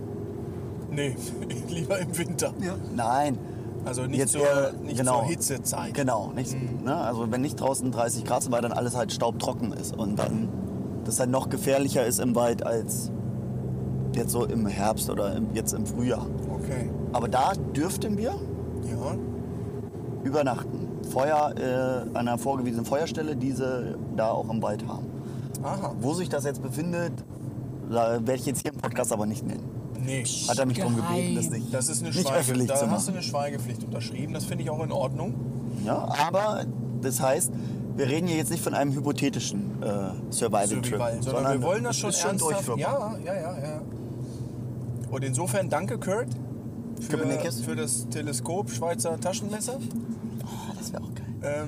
Nee, lieber im Winter. Nein. Also nicht, Jetzt zur, eher- nicht genau. zur Hitzezeit. Genau. Nicht, ne? Also wenn nicht draußen 30 Grad sind, weil dann alles halt staubtrocken ist. Und dann das dann noch gefährlicher ist im Wald als jetzt so im Herbst oder jetzt im Frühjahr. Okay. Aber da dürften wir Ja. übernachten. Feuer an einer vorgewiesenen Feuerstelle, die sie da auch im Wald haben. Aha. Wo sich das jetzt befindet, werde ich jetzt hier im Podcast aber nicht nennen. Nee. Hat er mich darum Geheim. gebeten, das nicht, Das ist eine nicht öffentlich Da zu hast du machen. eine Schweigepflicht unterschrieben. Das finde ich auch in Ordnung. Ja, aber das heißt, wir reden hier jetzt nicht von einem hypothetischen Survival-Trip. Sondern wir wollen das schon ist schon ernsthaft. durchführbar. Ja. Und insofern danke, Kurt, Köpenickes. für das Teleskop Schweizer Taschenmesser. Ah, das wäre auch geil.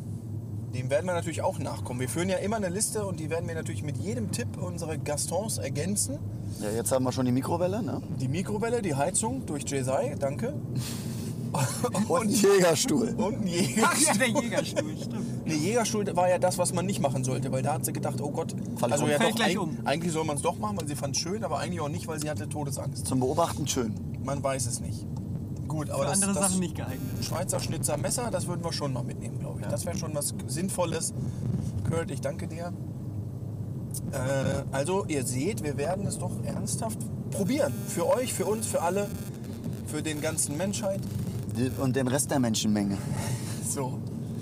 Dem werden wir natürlich auch nachkommen. Wir führen ja immer eine Liste und die werden wir natürlich mit jedem Tipp unsere Gastons ergänzen. Ja, jetzt haben wir schon die Mikrowelle, ne? Die Mikrowelle, die Heizung durch Jesai, danke. Und einen Jägerstuhl. Und ein Ach Jägerstuhl. ja, der Jägerstuhl, stimmt. Nee, Jägerstuhl war ja das, was man nicht machen sollte, weil da hat sie gedacht, oh Gott, Fall ich um. ja Fällt doch, gleich um. eigentlich soll man es doch machen, weil sie fand es schön, aber eigentlich auch nicht, weil sie hatte Todesangst. Zum Beobachten schön. Man weiß es nicht. Gut, aber Für das, andere das Sachen nicht geeignet. Schweizer Schnitzer Messer, das würden wir schon mal mitnehmen, glaube ich. Das wäre schon was Sinnvolles. Kurt, ich danke dir. Also, ihr seht, wir werden es doch ernsthaft probieren. Für euch, für uns, für alle, für den ganzen Menschheit. Und den Rest der Menschenmenge. So.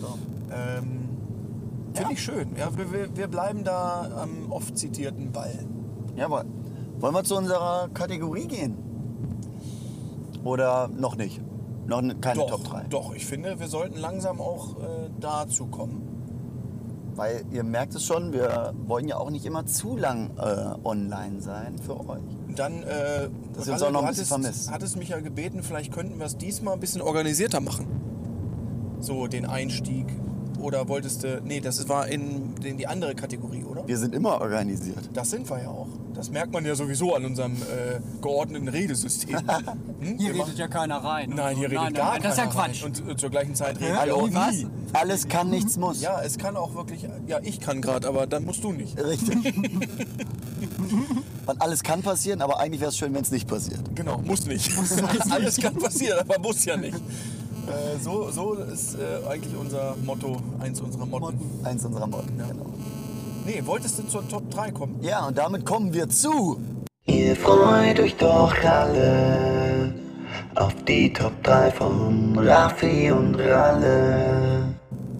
Finde ich schön. Ja, wir bleiben da am oft zitierten Ball. Jawohl. Wollen wir zu unserer Kategorie gehen? Oder noch nicht? Noch keine Top 3? Doch, ich finde, wir sollten langsam auch dazu kommen. Weil ihr merkt es schon, wir wollen ja auch nicht immer zu lang online sein für euch. Dann, Das ist uns auch noch ein bisschen vermisst. hattest mich ja gebeten, vielleicht könnten wir es diesmal ein bisschen organisierter machen. So den Einstieg. Oder wolltest du... Nee, das war in die andere Kategorie, oder? Wir sind immer organisiert. Das sind wir ja auch. Das merkt man ja sowieso an unserem geordneten Redesystem. Hier redet ja keiner rein. Nein, hier redet nein, gar nein, das ist ja keiner rein. Quatsch. Und zur gleichen Zeit reden wir Hallo? auch nie. Alles kann, nichts muss. Ja, es kann auch wirklich... Ja, ich kann gerade, aber dann musst du nicht. Richtig. Und alles kann passieren, aber eigentlich wäre es schön, wenn es nicht passiert. Genau, muss nicht. Alles kann passieren, aber muss ja nicht. So ist eigentlich unser Motto, eins unserer Motten. Eins unserer Motten, Ja. genau. Nee, wolltest du zur Top 3 kommen? Ja, und damit kommen wir zu... Ihr freut euch doch alle auf die Top 3 von Raffi und Ralle.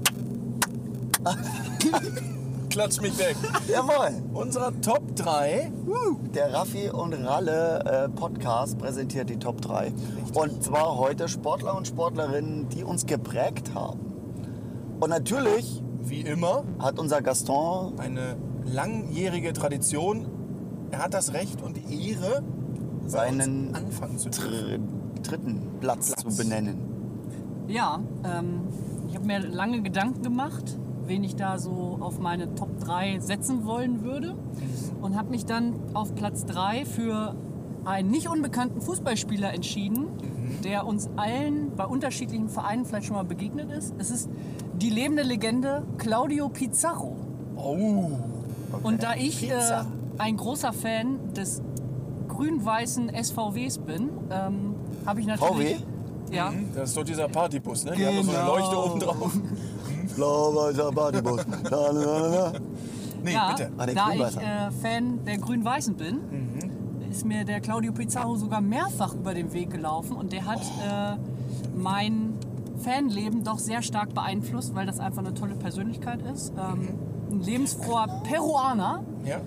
Klatsch mich weg. Jawohl. Unserer Top 3. Der Raffi und Ralle Podcast präsentiert die Top 3. Und zwar heute Sportler und Sportlerinnen, die uns geprägt haben. Und natürlich Wie immer, hat unser Gaston eine langjährige Tradition. Er hat das Recht und die Ehre, bei seinen uns anfangen zu dürfen. dritten Platz zu benennen. Ja, ich habe mir lange Gedanken gemacht, wen ich da so auf meine Top 3 setzen wollen würde. Und habe mich dann auf Platz 3 für einen nicht unbekannten Fußballspieler entschieden, der uns allen bei unterschiedlichen Vereinen vielleicht schon mal begegnet ist. Es ist die lebende Legende Claudio Pizarro. Oh, Und da ich Pizza. ein großer Fan des grün-weißen SVWs bin, habe ich natürlich... VW? Ja. das ist doch dieser Partybus, ne? Die haben doch so eine Genau. Leuchte oben drauf. Blau-weißer Partybus. Nee, Ja, bitte. Ah, der da ich Grün-Weißer. Fan der Grün-Weißen bin, ist mir der Claudio Pizarro sogar mehrfach über den Weg gelaufen und der hat mein Fanleben doch sehr stark beeinflusst, weil das einfach eine tolle Persönlichkeit ist. Ein lebensfroher Peruaner,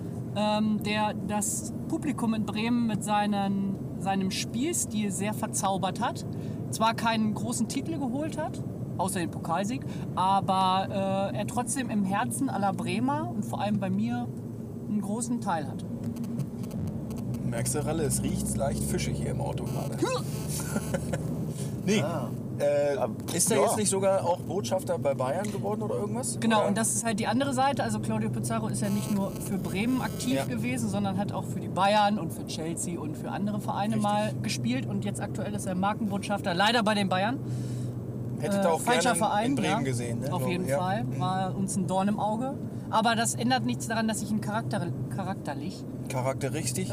der das Publikum in Bremen mit seinem Spielstil sehr verzaubert hat. Zwar keinen großen Titel geholt hat, außer den Pokalsieg, aber er trotzdem im Herzen aller Bremer und vor allem bei mir einen großen Teil hat. Merkst du, Ralle, es riecht leicht fischig hier im Auto gerade. Nee. Ist er jetzt nicht sogar auch Botschafter bei Bayern geworden oder irgendwas? Genau, oder? und das ist halt die andere Seite. Also Claudio Pizarro ist ja nicht nur für Bremen aktiv gewesen, sondern hat auch für die Bayern und für Chelsea und für andere Vereine mal gespielt. Und jetzt aktuell ist er Markenbotschafter, leider bei den Bayern. Hättet ihr auch falscher gerne Verein, in Bremen gesehen. Ne? Auf jeden Fall. War uns ein Dorn im Auge. Aber das ändert nichts daran, dass ich ihn charakterrichtig. Charakteristisch.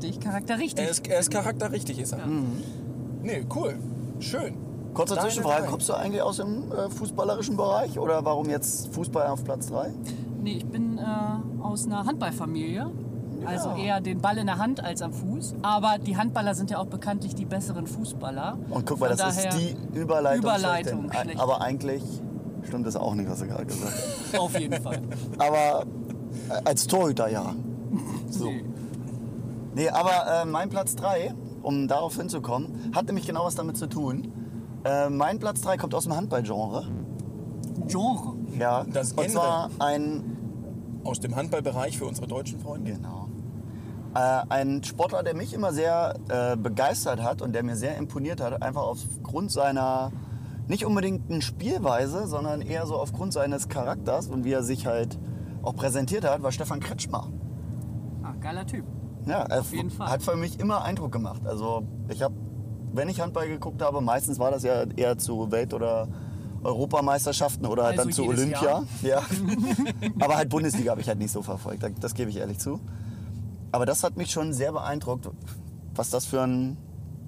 Er ist charakteristisch, ist er. Nee, cool. Schön. Kurze Deine Zwischenfrage, drei. kommst du eigentlich aus dem fußballerischen Bereich oder warum jetzt Fußball auf Platz 3? Nee, ich bin aus einer Handballfamilie. Also eher den Ball in der Hand als am Fuß. Aber die Handballer sind ja auch bekanntlich die besseren Fußballer. Und guck mal, Von das ist daher die Überleitung. schlecht. Aber eigentlich stimmt das auch nicht, was du gerade gesagt hast. Auf jeden Fall. Aber als Torhüter ja. So. Nee, aber mein Platz 3, um darauf hinzukommen, hat nämlich genau was damit zu tun. Mein Platz 3 kommt aus dem Handballgenre. Genre. Ja, Das und zwar aus dem Handballbereich für unsere deutschen Freunde. Genau. Ein Sportler, der mich immer sehr begeistert hat und der mir sehr imponiert hat, einfach aufgrund seiner nicht unbedingt Spielweise, sondern eher so aufgrund seines Charakters und wie er sich halt auch präsentiert hat, war Stefan Kretschmer. Geiler Typ. Ja, er Auf jeden Fall. hat für mich immer Eindruck gemacht. Also ich habe, wenn ich Handball geguckt habe, meistens war das ja eher zu Welt- oder Europameisterschaften oder halt Also dann zu jedes Olympia. Ja. Aber halt Bundesliga habe ich halt nicht so verfolgt, das gebe ich ehrlich zu. Aber das hat mich schon sehr beeindruckt, was das für ein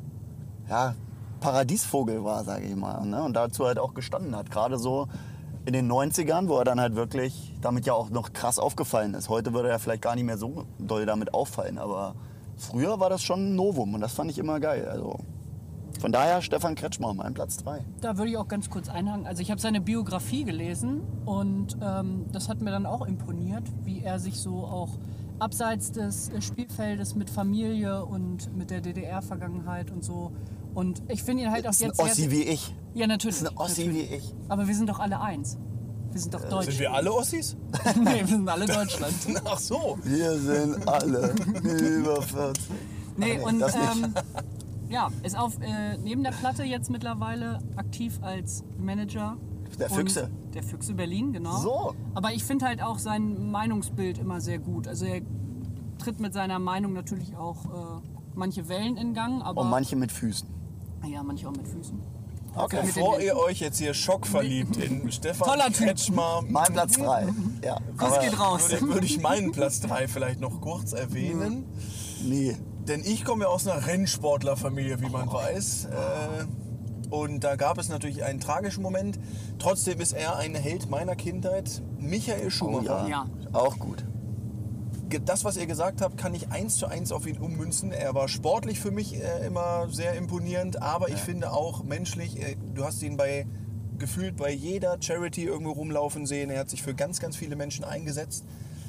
Paradiesvogel war, sage ich mal. Ne? Und dazu halt auch gestanden hat. Gerade so in den 90ern, wo er dann halt wirklich damit ja auch noch krass aufgefallen ist. Heute würde er vielleicht gar nicht mehr so doll damit auffallen, aber früher war das schon ein Novum und das fand ich immer geil. Also von daher Stefan Kretschmer, mein Platz 3. Da würde ich auch ganz kurz einhaken. Also ich habe seine Biografie gelesen und das hat mir dann auch imponiert, wie er sich so auch abseits des Spielfeldes mit Familie und mit der DDR-Vergangenheit und so. Und ich finde ihn halt auch Das ist jetzt ein Ossi wie ich. Ja, natürlich. Das ist ein Ossi wie ich. Aber wir sind doch alle eins. Wir sind doch Deutsch. Sind wir alle Ossis? Nee, wir sind alle Deutschland. Ach so. Wir sind alle über 40. Nee, Ach und das nicht. ja, ist neben der Platte jetzt mittlerweile aktiv als Manager. Der Füchse. Und der Füchse Berlin, genau. So. Aber ich finde halt auch sein Meinungsbild immer sehr gut. Also er tritt mit seiner Meinung natürlich auch manche Wellen in Gang, aber Und manche mit Füßen. ja, manche auch mit Füßen. Okay. Bevor ihr euch jetzt hier schockverliebt in Stefan Toller Typ. Kretschmer, Mein Platz 3. Ja. Kuss aber geht raus. würde ich meinen Platz 3 vielleicht noch kurz erwähnen. Nee. Denn ich komme ja aus einer Rennsportlerfamilie, wie man weiß. Und da gab es natürlich einen tragischen Moment. Trotzdem ist er ein Held meiner Kindheit. Michael Oh, Schumacher. Ja. Auch gut. Das, was ihr gesagt habt, kann ich 1:1 auf ihn ummünzen. Er war sportlich für mich immer sehr imponierend, aber ich finde auch menschlich, du hast ihn gefühlt bei jeder Charity irgendwo rumlaufen sehen. Er hat sich für ganz, ganz viele Menschen eingesetzt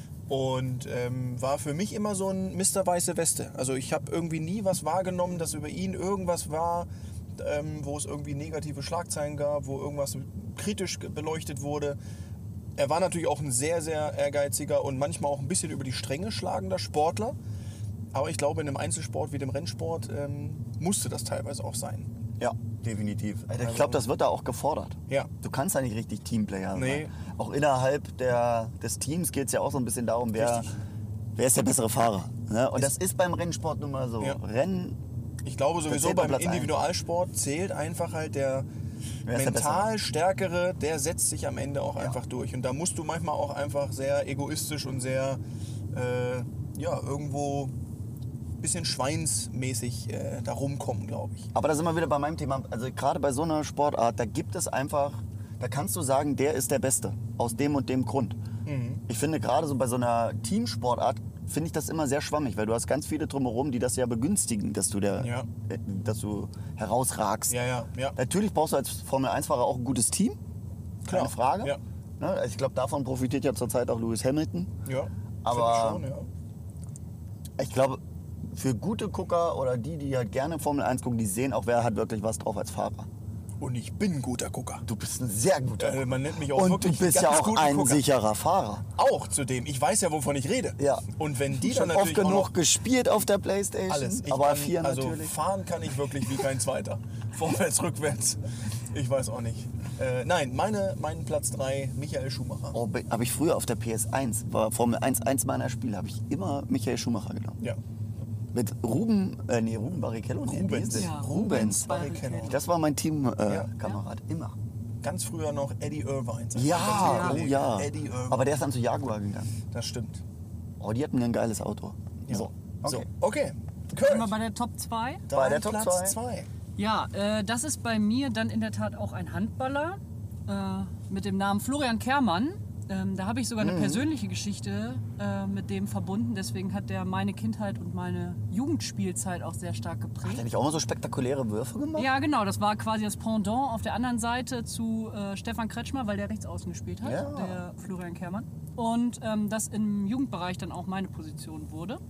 und war für mich immer so ein Mr. Weiße Weste. Also ich habe irgendwie nie was wahrgenommen, dass über ihn irgendwas war, wo es irgendwie negative Schlagzeilen gab, wo irgendwas kritisch beleuchtet wurde. Er war natürlich auch ein sehr, sehr ehrgeiziger und manchmal auch ein bisschen über die Stränge schlagender Sportler. Aber ich glaube, in einem Einzelsport wie dem Rennsport musste das teilweise auch sein. Ja, definitiv. Ich glaube, das wird da auch gefordert. Ja. Du kannst ja nicht richtig Teamplayer sein. Nee. Auch innerhalb des Teams geht es ja auch so ein bisschen darum, wer ist der bessere Fahrer. Ne? Und das ist beim Rennsport nun mal so. Ja. Rennen, Ich glaube Das sowieso zählt beim auf Platz Individualsport zählt einfach halt der Wer ist der mental Stärkere, der setzt sich am Ende auch einfach durch. Und da musst du manchmal auch einfach sehr egoistisch und sehr, irgendwo ein bisschen schweinsmäßig da rumkommen, glaube ich. aber da sind wir wieder bei meinem Thema. Also gerade bei so einer Sportart, da gibt es einfach, da kannst du sagen, der ist der Beste. Aus dem und dem Grund. Ich finde gerade so bei so einer Teamsportart finde ich das immer sehr schwammig, weil du hast ganz viele drumherum, die das ja begünstigen, dass du, dass du herausragst. Ja. Natürlich brauchst du als Formel-1-Fahrer auch ein gutes Team, keine Klar, Frage. ja. Ne? Also ich glaube, davon profitiert ja zurzeit auch Lewis Hamilton. Ja, Aber finde ich schon, ich glaube, für gute Gucker oder die halt gerne Formel 1 gucken, die sehen auch, wer hat wirklich was drauf als Fahrer. Und ich bin ein guter Gucker. Du bist ein sehr guter Gucker. Man nennt mich auch Und wirklich du bist ganz ja auch guten ein Gucker. sicherer Fahrer. Auch zudem. Ich weiß ja, wovon ich rede. Ja. Und wenn die Ich dann habe oft natürlich auch genug noch gespielt auf der Playstation, alles. Ich aber kann, 4 also natürlich. fahren kann ich wirklich wie kein Zweiter. Vorwärts, rückwärts. Ich weiß auch nicht. Nein, mein Platz 3, Michael Schumacher. Oh, habe ich früher auf der PS1, war Formel 1 eins meiner Spiele, habe ich immer Michael Schumacher genommen. Ja. Mit Ruben Barrichello? Nee, Rubens. wie hieß der? Ja, Rubens. Barrichello. Das war mein Teamkamerad, immer. Ganz früher noch Eddie Irvine. Ja, oh ja. Eddie Irvine. Aber der ist dann zu Jaguar gegangen. Das stimmt. Oh, die hatten ein geiles Auto. Ja. So, So, okay. Sind wir Kurt, bei der Top 2? Bei der Top Platz 2. 2. Ja, das ist bei mir dann in der Tat auch ein Handballer mit dem Namen Florian Kehrmann. Da habe ich sogar eine persönliche Geschichte mit dem verbunden. Deswegen hat der meine Kindheit und meine Jugendspielzeit auch sehr stark Hat er geprägt. nicht auch mal so spektakuläre Würfe gemacht? Ja, genau. Das war quasi das Pendant auf der anderen Seite zu Stefan Kretschmer, weil der rechts außen gespielt hat, Ja. der Florian Kehrmann. Und das im Jugendbereich dann auch meine Position wurde.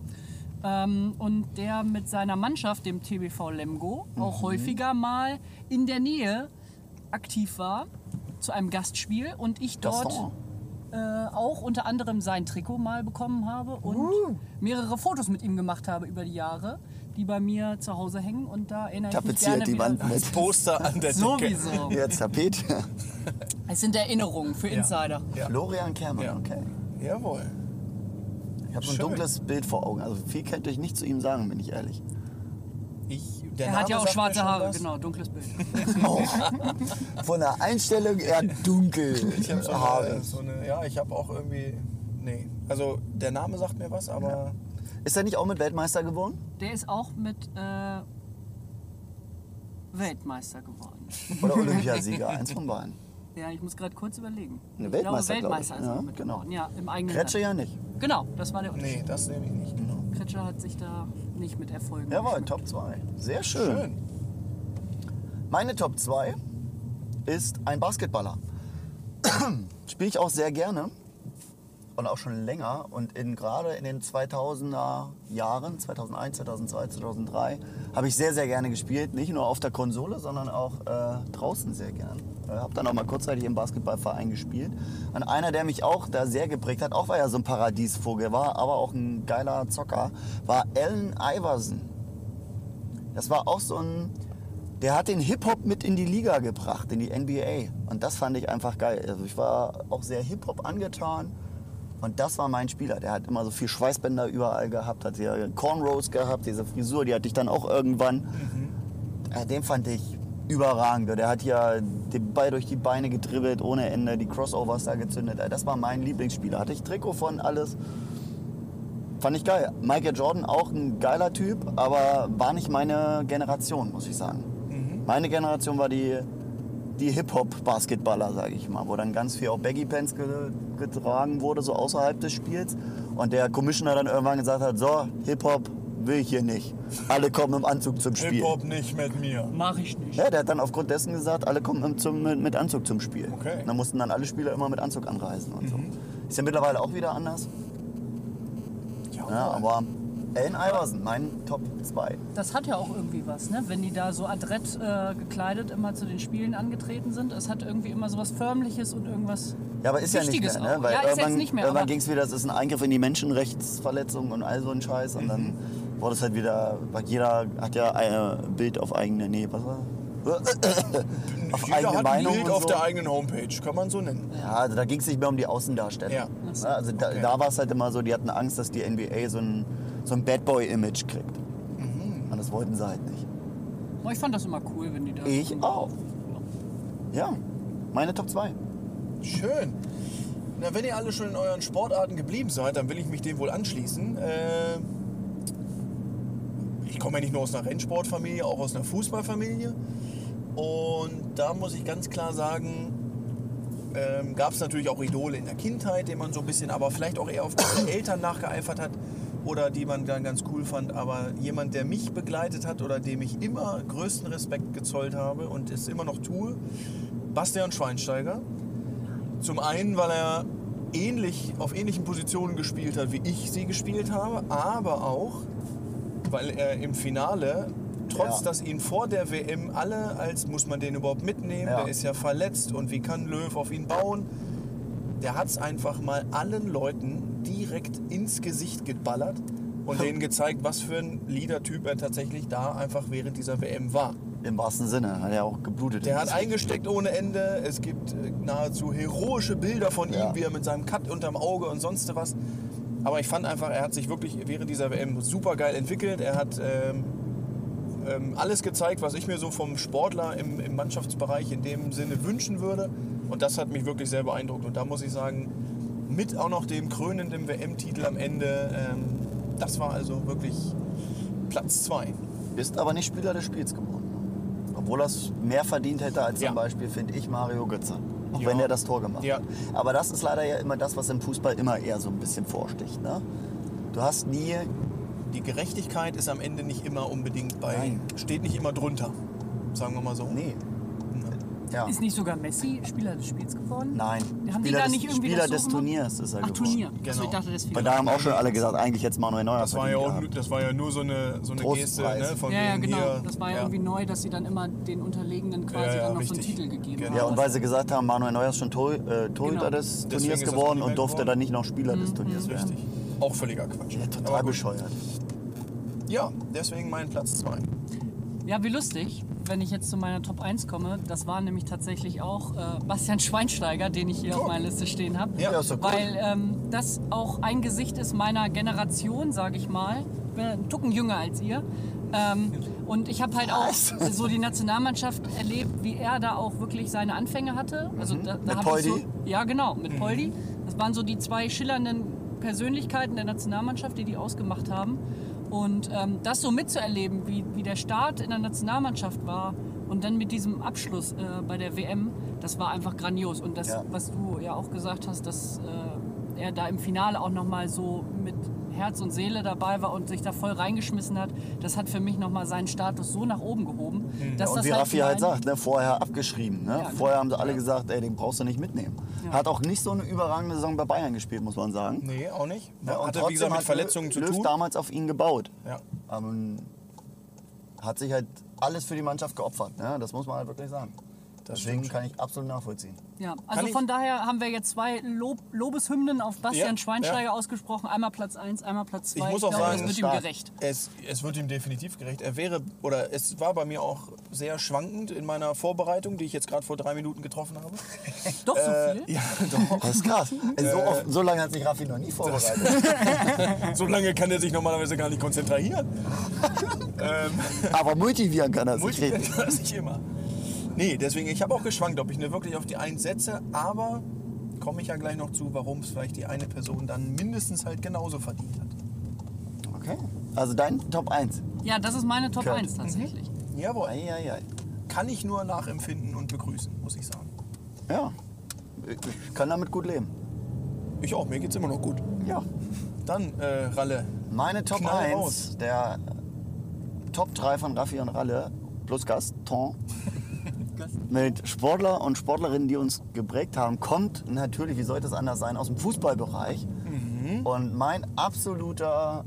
Und der mit seiner Mannschaft, dem TBV Lemgo, auch häufiger mal in der Nähe aktiv war zu einem Gastspiel und ich dort Gaston. auch unter anderem sein Trikot mal bekommen habe und mehrere Fotos mit ihm gemacht habe über die Jahre, die bei mir zu Hause hängen und da erinnere ich mich Tapeziert gerne die wieder. Wand mit. Poster an der Decke. Sowieso. Jetzt Tapet. Es sind Erinnerungen für Insider. Ja. Florian Kehrmann, Ja. okay. Jawohl. Ich habe so ein Schön. dunkles Bild vor Augen. Also viel könnte ich nicht zu ihm sagen, bin ich ehrlich. Der Er hat ja Name auch sagt mir schwarze schon Haare, was. genau, dunkles Bild. Von der Einstellung eher dunkel. Ich habe haarig. ich habe auch irgendwie. Nee. Also der Name sagt mir was, aber. Ist er nicht auch mit Weltmeister geworden? Der ist auch mit Weltmeister geworden. Oder Olympiasieger? Eins von beiden. Ja, ich muss gerade kurz überlegen. Eine Weltmeister, ich glaube, Weltmeister glaub ich. ist er Ja, mit genau. geworden. Ja, im eigenen Kretsche Land. ja nicht. Genau, das war der Unterschied. Nee, das nehme ich nicht. Genau. Kretscher hat sich da nicht mit Erfolgen Jawohl, geschmückt. Top 2. Sehr schön. Schön. Meine Top 2 ist ein Basketballer. Spiele ich auch sehr gerne und auch schon länger. Und gerade in den 2000er Jahren, 2001, 2002, 2003, habe ich sehr, sehr gerne gespielt. Nicht nur auf der Konsole, sondern auch draußen sehr gern. Habe dann auch mal kurzzeitig im Basketballverein gespielt. Und einer, der mich auch da sehr geprägt hat, auch weil er so ein Paradiesvogel war, aber auch ein geiler Zocker, war Allen Iverson. Das war auch so ein... Der hat den Hip-Hop mit in die Liga gebracht, in die NBA. Und das fand ich einfach geil. Also ich war auch sehr Hip-Hop angetan. Und das war mein Spieler. Der hat immer so viel Schweißbänder überall gehabt, hat ja Cornrows gehabt, diese Frisur, die hatte ich dann auch irgendwann. Den fand ich überragend. Der hat ja den Ball durch die Beine gedribbelt ohne Ende, die Crossovers da gezündet. Das war mein Lieblingsspieler. Hatte ich Trikot von, alles. Fand ich geil. Michael Jordan auch ein geiler Typ, aber war nicht meine Generation, muss ich sagen. Meine Generation war die Hip-Hop-Basketballer, sage ich mal, wo dann ganz viel auch Baggy-Pants getragen wurde, so außerhalb des Spiels. Und der Commissioner dann irgendwann gesagt hat, so, Hip-Hop will ich hier nicht. Alle kommen im Anzug zum Spiel. Hip-Hop nicht mit mir. Mach ich nicht. Ja, der hat dann aufgrund dessen gesagt, alle kommen mit Anzug zum Spiel. Okay. Und dann mussten dann alle Spieler immer mit Anzug anreisen und so. Ist ja mittlerweile auch wieder anders. Ja, aber Allen Iverson, mein Top 2. Das hat ja auch irgendwie was, ne? Wenn die da so adrett gekleidet immer zu den Spielen angetreten sind. Es hat irgendwie immer so was Förmliches und irgendwas Ja, aber ist ja nicht Wichtiges mehr, ne? auch. Weil Ja, ist jetzt irgendwann, nicht mehr, irgendwann aber- ging es wieder, das ist ein Eingriff in die Menschenrechtsverletzung und all so ein Scheiß. Und dann wurde es halt wieder, weil jeder hat ja ein Bild auf eigene, auf Jeder eigene hat ein Meinung Bild und auf so. der eigenen Homepage, kann man so nennen. Ja, also da ging es nicht mehr um die Außendarstellung. Ja. Ja, also da war es halt immer so, die hatten Angst, dass die NBA so ein Bad Boy-Image kriegt. Und das wollten sie halt nicht. Aber ich fand das immer cool, wenn die da... Ich auch. Ja, meine Top 2. Schön. Na, wenn ihr alle schon in euren Sportarten geblieben seid, dann will ich mich dem wohl anschließen. Ich komme ja nicht nur aus einer Rennsportfamilie, auch aus einer Fußballfamilie. Und da muss ich ganz klar sagen, gab es natürlich auch Idole in der Kindheit, denen man so ein bisschen, aber vielleicht auch eher auf die Eltern nachgeeifert hat. oder die man dann ganz cool fand, aber jemand, der mich begleitet hat oder dem ich immer größten Respekt gezollt habe und es immer noch tue, Bastian Schweinsteiger. Zum einen, weil er auf ähnlichen Positionen gespielt hat, wie ich sie gespielt habe, aber auch, weil er im Finale, trotz dass ihn vor der WM alle als, muss man den überhaupt mitnehmen, der ist ja verletzt und wie kann Löw auf ihn bauen, der hat es einfach mal allen Leuten direkt ins Gesicht geballert und denen gezeigt, was für ein Leader-Typ er tatsächlich da einfach während dieser WM war. Im wahrsten Sinne, hat er auch geblutet. Der hat eingesteckt ohne Ende. Es gibt nahezu heroische Bilder von ihm, wie er mit seinem Cut unterm Auge und sonst was. Aber ich fand einfach, er hat sich wirklich während dieser WM super geil entwickelt. Er hat alles gezeigt, was ich mir so vom Sportler im Mannschaftsbereich in dem Sinne wünschen würde. Und das hat mich wirklich sehr beeindruckt. Und da muss ich sagen, mit auch noch dem krönenden WM-Titel am Ende, das war also wirklich Platz 2. Ist aber nicht Spieler des Spiels geworden. Obwohl er es mehr verdient hätte als zum Beispiel, finde ich, Mario Götze. Auch wenn er das Tor gemacht hat. Aber das ist leider ja immer das, was im Fußball immer eher so ein bisschen vorsticht. Ne? Du hast nie... Die Gerechtigkeit ist am Ende nicht immer unbedingt steht nicht immer drunter, sagen wir mal so. Nee. Ja. Ist nicht sogar Messi Spieler des Spiels geworden? Nein, Haben die da nicht irgendwie Spieler das so des gemacht? Turniers ist er geworden. Turnier. Genau. Achso, ich dachte, deswegen. Weil da haben auch schon alle gesagt, eigentlich jetzt Manuel Neuer Das war ja verdient gehabt. nur so eine Geste, ne, von Ja, wegen genau. hier. Das war ja irgendwie neu, dass sie dann immer den Unterlegenen quasi dann noch so einen richtig. Titel gegeben Genau. haben. Ja, und weil sie gesagt haben, Manuel Neuer ist schon Torhüter Genau. des Deswegen Turniers ist er geworden nicht und mehr durfte geworden. dann nicht noch Spieler des Turniers werden. Richtig. Auch völliger Quatsch. Ja, total Aber gut. bescheuert. Ja, deswegen mein Platz 2. Ja, wie lustig, wenn ich jetzt zu meiner Top 1 komme. Das war nämlich tatsächlich auch Bastian Schweinsteiger, den ich hier auf meiner Liste stehen habe. Ja, ist doch gut. Weil das auch ein Gesicht ist meiner Generation, sage ich mal. Ich bin ein Tucken jünger als ihr. Und ich habe halt auch so die Nationalmannschaft erlebt, wie er da auch wirklich seine Anfänge hatte. Also da Mit hab Poldi? ich so, ja, genau, mit Poldi. Das waren so die zwei schillernden Persönlichkeiten der Nationalmannschaft, die ausgemacht haben. Und das so mitzuerleben, wie der Start in der Nationalmannschaft war und dann mit diesem Abschluss bei der WM, das war einfach grandios. Und das, was du ja auch gesagt hast, dass er da im Finale auch nochmal so mit Herz und Seele dabei war und sich da voll reingeschmissen hat, das hat für mich nochmal seinen Status so nach oben gehoben. Dass Und das wie Raffi halt mein- sagt, ne, vorher abgeschrieben. Ne? Ja, vorher haben sie alle gesagt, ey, den brauchst du nicht mitnehmen. Ja. Hat auch nicht so eine überragende Saison bei Bayern gespielt, muss man sagen. Nee, auch nicht. Ja, und Hatte, wie gesagt, trotzdem mit hat Verletzungen zu Löw tun. damals auf ihn gebaut. Ja. Hat sich halt alles für die Mannschaft geopfert. Ne? Das muss man halt wirklich sagen. Deswegen kann ich absolut nachvollziehen. Ja, also von daher haben wir jetzt zwei Lobeshymnen auf Bastian Ja, Schweinsteiger ausgesprochen. Einmal Platz 1, einmal Platz 2. Ich muss auch glaube, sagen, das wird ihm stark. gerecht. Es wird ihm definitiv gerecht. Es war bei mir auch sehr schwankend in meiner Vorbereitung, die ich jetzt gerade vor 3 Minuten getroffen habe. Doch so viel? Ja, doch. Das ist krass. So lange hat sich Raffi noch nie vorbereitet. So lange kann er sich normalerweise gar nicht konzentrieren. Aber motivieren kann er sich Multiplayer reden. kann er sich immer. Nee, deswegen, ich habe auch geschwankt, ob ich eine wirklich auf die 1 setze, aber komme ich ja gleich noch zu, warum es vielleicht die eine Person dann mindestens halt genauso verdient hat. Okay. Also dein Top 1. Ja, das ist meine Top Kurt. 1 tatsächlich. Jawohl. Eieiei. Kann ich nur nachempfinden und begrüßen, muss ich sagen. Ja. Ich kann damit gut leben. Ich auch, mir geht's immer noch gut. Ja. Dann, Ralle. Meine Top Knall 1, raus. der Top 3 von Raffi und Ralle, plus Gaston, mit Sportler und Sportlerinnen, die uns geprägt haben, kommt natürlich, wie sollte es anders sein, aus dem Fußballbereich. Und mein absoluter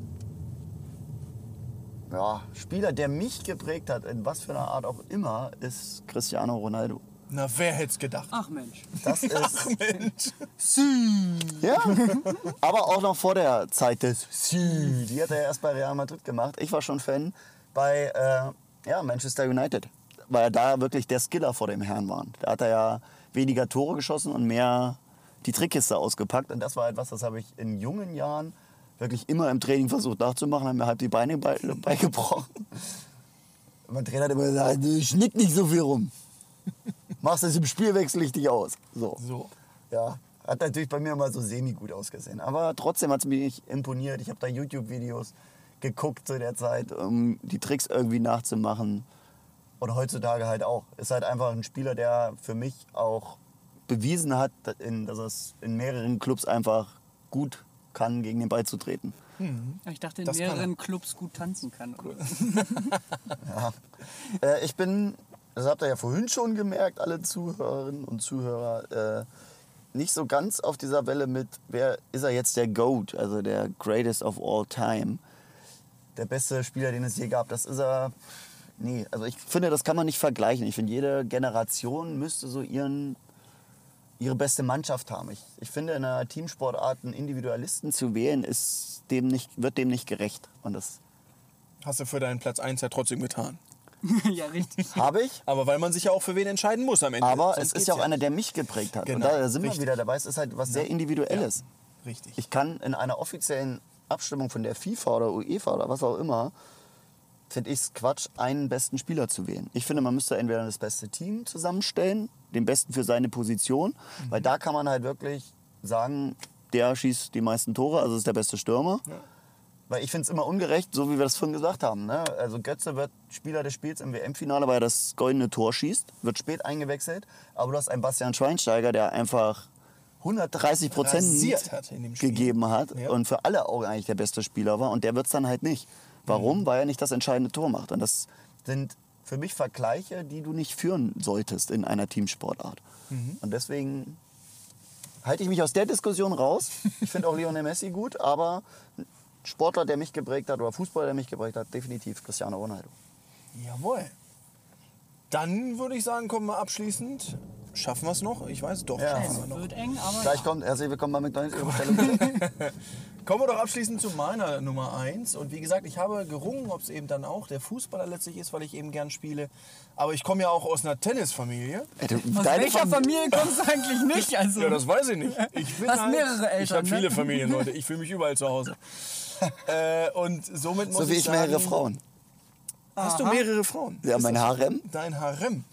Spieler, der mich geprägt hat, in was für einer Art auch immer, ist Cristiano Ronaldo. Na, wer hätte es gedacht? Ach Mensch. Das ist, Ach Mensch. ja, aber auch noch vor der Zeit des Sü. Die hat er erst bei Real Madrid gemacht. Ich war schon Fan bei Manchester United, weil er da wirklich der Skiller vor dem Herrn war. Da hat er ja weniger Tore geschossen und mehr die Trickkiste ausgepackt. Und das war etwas, das habe ich in jungen Jahren wirklich immer im Training versucht nachzumachen, haben mir halb die Beine beigebrochen. Mein Trainer hat immer gesagt, du schnick nicht so viel rum. Machst das im Spiel, wechsel ich dich aus. So. Ja, hat natürlich bei mir immer so semi-gut ausgesehen. Aber trotzdem hat es mich imponiert. Ich habe da YouTube-Videos geguckt zu der Zeit, um die Tricks irgendwie nachzumachen. Und heutzutage halt auch. Ist halt einfach ein Spieler, der für mich auch bewiesen hat, dass er es in mehreren Clubs einfach gut kann, gegen den Ball zu treten. Ich dachte, in Das kann mehreren Clubs gut tanzen kann. Oder? Ich bin, das habt ihr ja vorhin schon gemerkt, alle Zuhörerinnen und Zuhörer, nicht so ganz auf dieser Welle mit, wer ist er jetzt der GOAT, also der Greatest of All Time. Der beste Spieler, den es je gab. Das ist er. Nee, also ich finde, das kann man nicht vergleichen. Ich finde, jede Generation müsste so ihre beste Mannschaft haben. Ich finde, in einer Teamsportart einen Individualisten zu wählen, wird dem nicht gerecht. Und das Hast du für deinen Platz 1 ja trotzdem getan. Ja, richtig. habe ich. Aber weil man sich ja auch für wen entscheiden muss am Ende. Aber Sonst es geht's ist ja auch einer, der mich geprägt hat. Genau, Und da sind wir richtig. wieder dabei. Es ist halt was sehr Individuelles. Richtig. Ich kann in einer offiziellen Abstimmung von der FIFA oder UEFA oder was auch immer, finde ich es Quatsch, einen besten Spieler zu wählen. Ich finde, man müsste entweder das beste Team zusammenstellen, den besten für seine Position, weil da kann man halt wirklich sagen, der schießt die meisten Tore, also ist der beste Stürmer. Ja. Weil ich finde es immer ungerecht, so wie wir das vorhin gesagt haben. Ne? Also Götze wird Spieler des Spiels im WM-Finale, weil er das goldene Tor schießt, wird spät eingewechselt. Aber du hast einen Bastian Schweinsteiger, der einfach 130% Rasiert hat in dem Spiel. gegeben hat Ja. und für alle Augen eigentlich der beste Spieler war. Und der wird es dann halt nicht. Warum? Weil er nicht das entscheidende Tor macht. Und das sind für mich Vergleiche, die du nicht führen solltest in einer Teamsportart. Und deswegen halte ich mich aus der Diskussion raus. Ich finde auch Lionel Messi gut, aber Sportler, der mich geprägt hat, oder Fußballer, der mich geprägt hat, definitiv Cristiano Ronaldo. Jawohl. Dann würde ich sagen, kommen wir abschließend. Schaffen wir es noch? Ich weiß doch. Ja. Schaffen wir noch. Wird eng, aber Gleich kommt, herzlich willkommen bei McDonald's, Ihre Bestellung bitte. Kommen wir doch abschließend zu meiner Nummer 1. Und wie gesagt, ich habe gerungen, ob es eben dann auch der Fußballer letztlich ist, weil ich eben gern spiele. Aber ich komme ja auch aus einer Tennisfamilie. aus welcher Familie kommst du eigentlich nicht? Also, Ja, das weiß ich nicht. Ich bin Hast mehrere Eltern, Ich habe viele ne? Familien, Leute. Ich fühle mich überall zu Hause. Und somit muss So wie ich sagen, mehrere Frauen. Hast du mehrere Frauen? Ja, Ist mein das- Harem. Dein Harem.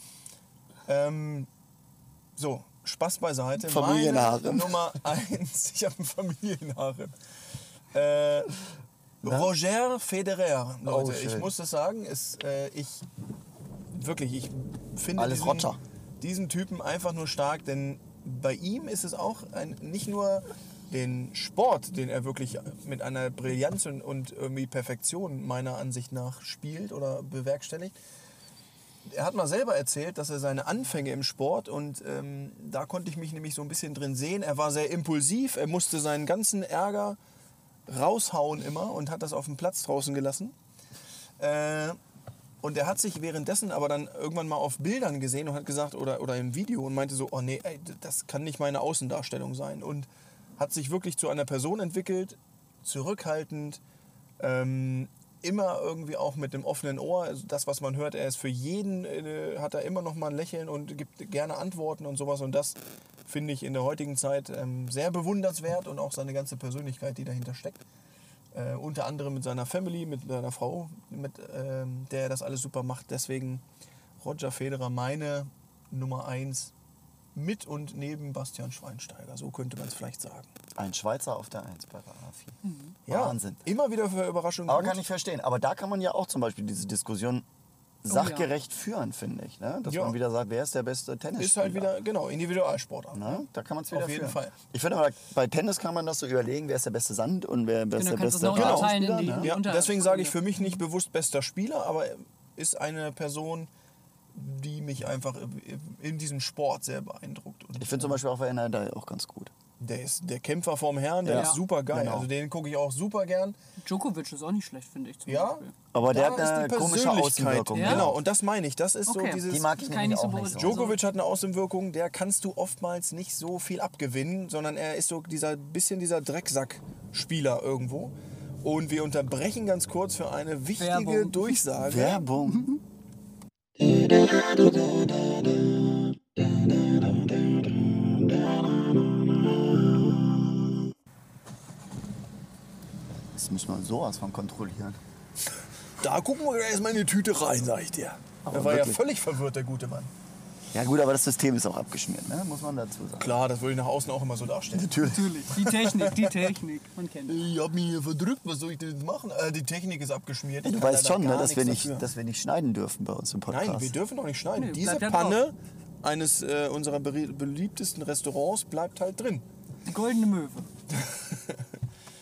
So, Spaß beiseite. Familienharem. Meine Nummer 1. Ich habe ein Familienharem. Roger Federer, Leute. schön. Ich muss das sagen, ich finde Alles Roger. diesen Typen einfach nur stark, denn bei ihm ist es auch nicht nur den Sport, den er wirklich mit einer Brillanz und irgendwie Perfektion meiner Ansicht nach spielt oder bewerkstelligt. Er hat mal selber erzählt, dass er seine Anfänge im Sport, und da konnte ich mich nämlich so ein bisschen drin sehen, er war sehr impulsiv, er musste seinen ganzen Ärger raushauen immer und hat das auf dem Platz draußen gelassen. Und er hat sich währenddessen aber dann irgendwann mal auf Bildern gesehen und hat gesagt, oder im Video, und meinte so, oh nee, ey, das kann nicht meine Außendarstellung sein. Und hat sich wirklich zu einer Person entwickelt, zurückhaltend, immer irgendwie auch mit dem offenen Ohr. Also das, was man hört, er ist für jeden, hat er immer noch mal ein Lächeln und gibt gerne Antworten und sowas. Und das finde ich in der heutigen Zeit sehr bewundernswert, und auch seine ganze Persönlichkeit, die dahinter steckt. Unter anderem mit seiner Family, mit seiner Frau, mit der er das alles super macht. Deswegen Roger Federer, meine Nummer 1 mit und neben Bastian Schweinsteiger. So könnte man es vielleicht sagen. Ein Schweizer auf der 1 bei Rafi. Ja, Wahnsinn. immer wieder für Überraschungen. Aber gut. kann ich verstehen. Aber da kann man ja auch zum Beispiel diese Diskussion sachgerecht führen, finde ich. Ne? Dass Ja. man wieder sagt, wer ist der beste Tennisspieler? Ist halt wieder, genau, Individualsportart. Ne? Da kann man es wieder Auf jeden führen. Fall. Ich finde aber, bei Tennis kann man das so überlegen, wer ist der beste Sand und wer ist der kannst du beste es noch unterteilen in Rasenspieler, die- ne? Ja, Unter- deswegen sage ich für mich nicht bewusst bester Spieler, aber ist eine Person, die mich einfach in diesem Sport sehr beeindruckt. Und Ich finde zum Beispiel auch Werner da auch ganz gut. der ist der Kämpfer vom Herrn, der Ja. ist super geil. Genau. Also den gucke ich auch super gern. Djokovic ist auch nicht schlecht, finde ich zum Ja, Beispiel. Aber der da hat ist eine die komische Persönlichkeit. Außenwirkung. Ja. Genau, und das meine ich. Das ist Okay. so dieses... Die mag ich Kann ich nämlich so auch nicht so. beurteilen. Djokovic hat eine Außenwirkung, der kannst du oftmals nicht so viel abgewinnen, sondern er ist so dieser Drecksack-Spieler irgendwo. Und wir unterbrechen ganz kurz für eine wichtige Werbung. Durchsage. Werbung. Das müssen wir sowas von kontrollieren. Da gucken wir erstmal in die Tüte rein, sag ich dir. Aber Er war ja wirklich. völlig verwirrt, der gute Mann. Ja gut, aber das System ist auch abgeschmiert, ne? Muss man dazu sagen. Klar, das würde ich nach außen auch immer so darstellen. Natürlich. Natürlich. Die Technik, man kennt es. Ich hab mich hier verdrückt, was soll ich denn jetzt machen? Die Technik ist abgeschmiert. Ich Du kann weißt leider schon, ne, gar dass wir, nichts nicht, dafür. dass wir nicht schneiden dürfen bei uns im Podcast. Nein, wir dürfen doch nicht schneiden. Nee, Diese bleibt ja Panne eines unserer beliebtesten Restaurants bleibt halt drin. Die goldene Möwe.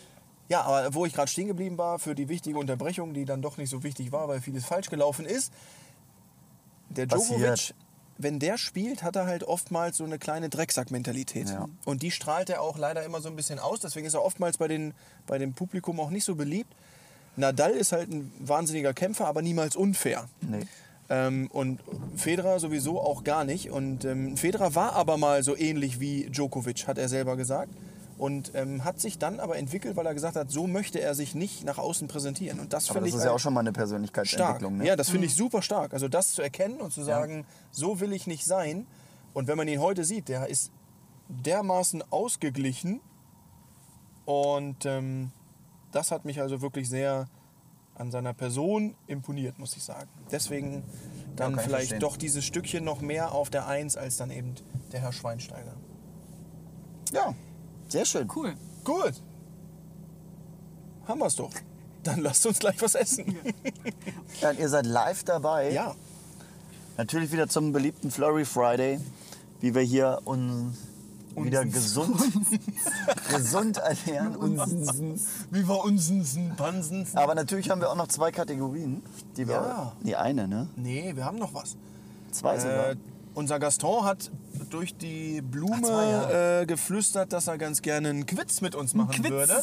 Ja, aber wo ich gerade stehen geblieben war, für die wichtige Unterbrechung, die dann doch nicht so wichtig war, weil vieles falsch gelaufen ist. Der Djokovic, wenn der spielt, hat er halt oftmals so eine kleine Drecksack-Mentalität. Ja. Und die strahlt er auch leider immer so ein bisschen aus. Deswegen ist er oftmals bei dem Publikum auch nicht so beliebt. Nadal ist halt ein wahnsinniger Kämpfer, aber niemals unfair. Nee. Und Federer sowieso auch gar nicht. Und Federer war aber mal so ähnlich wie Djokovic, hat er selber gesagt. Und hat sich dann aber entwickelt, weil er gesagt hat, so möchte er sich nicht nach außen präsentieren. Und das Aber finde das ich ist ja halt auch schon mal eine stark. Persönlichkeitsentwicklung. Ne? Ja, das finde ich super stark. Also das zu erkennen und zu sagen, so will ich nicht sein. Und wenn man ihn heute sieht, der ist dermaßen ausgeglichen. Und das hat mich also wirklich sehr an seiner Person imponiert, muss ich sagen. Deswegen dann kann ich vielleicht verstehen. doch dieses Stückchen noch mehr auf der 1 als dann eben der Herr Schweinsteiger. Ja, sehr schön. Cool. Gut. Haben wir's doch. Dann lasst uns gleich was essen. Ja, und ihr seid live dabei. Ja. Natürlich wieder zum beliebten Flurry Friday, wie wir hier uns wieder gesund ernähren. Wie war unsen Pansen? Aber natürlich haben wir auch noch 2 Kategorien. Die wir, Ja. Nee, eine, ne? Nee, wir haben noch was. 2 sogar. Unser Gaston hat durch die Blume Ach, 2, geflüstert, dass er ganz gerne einen Quiz mit uns machen würde.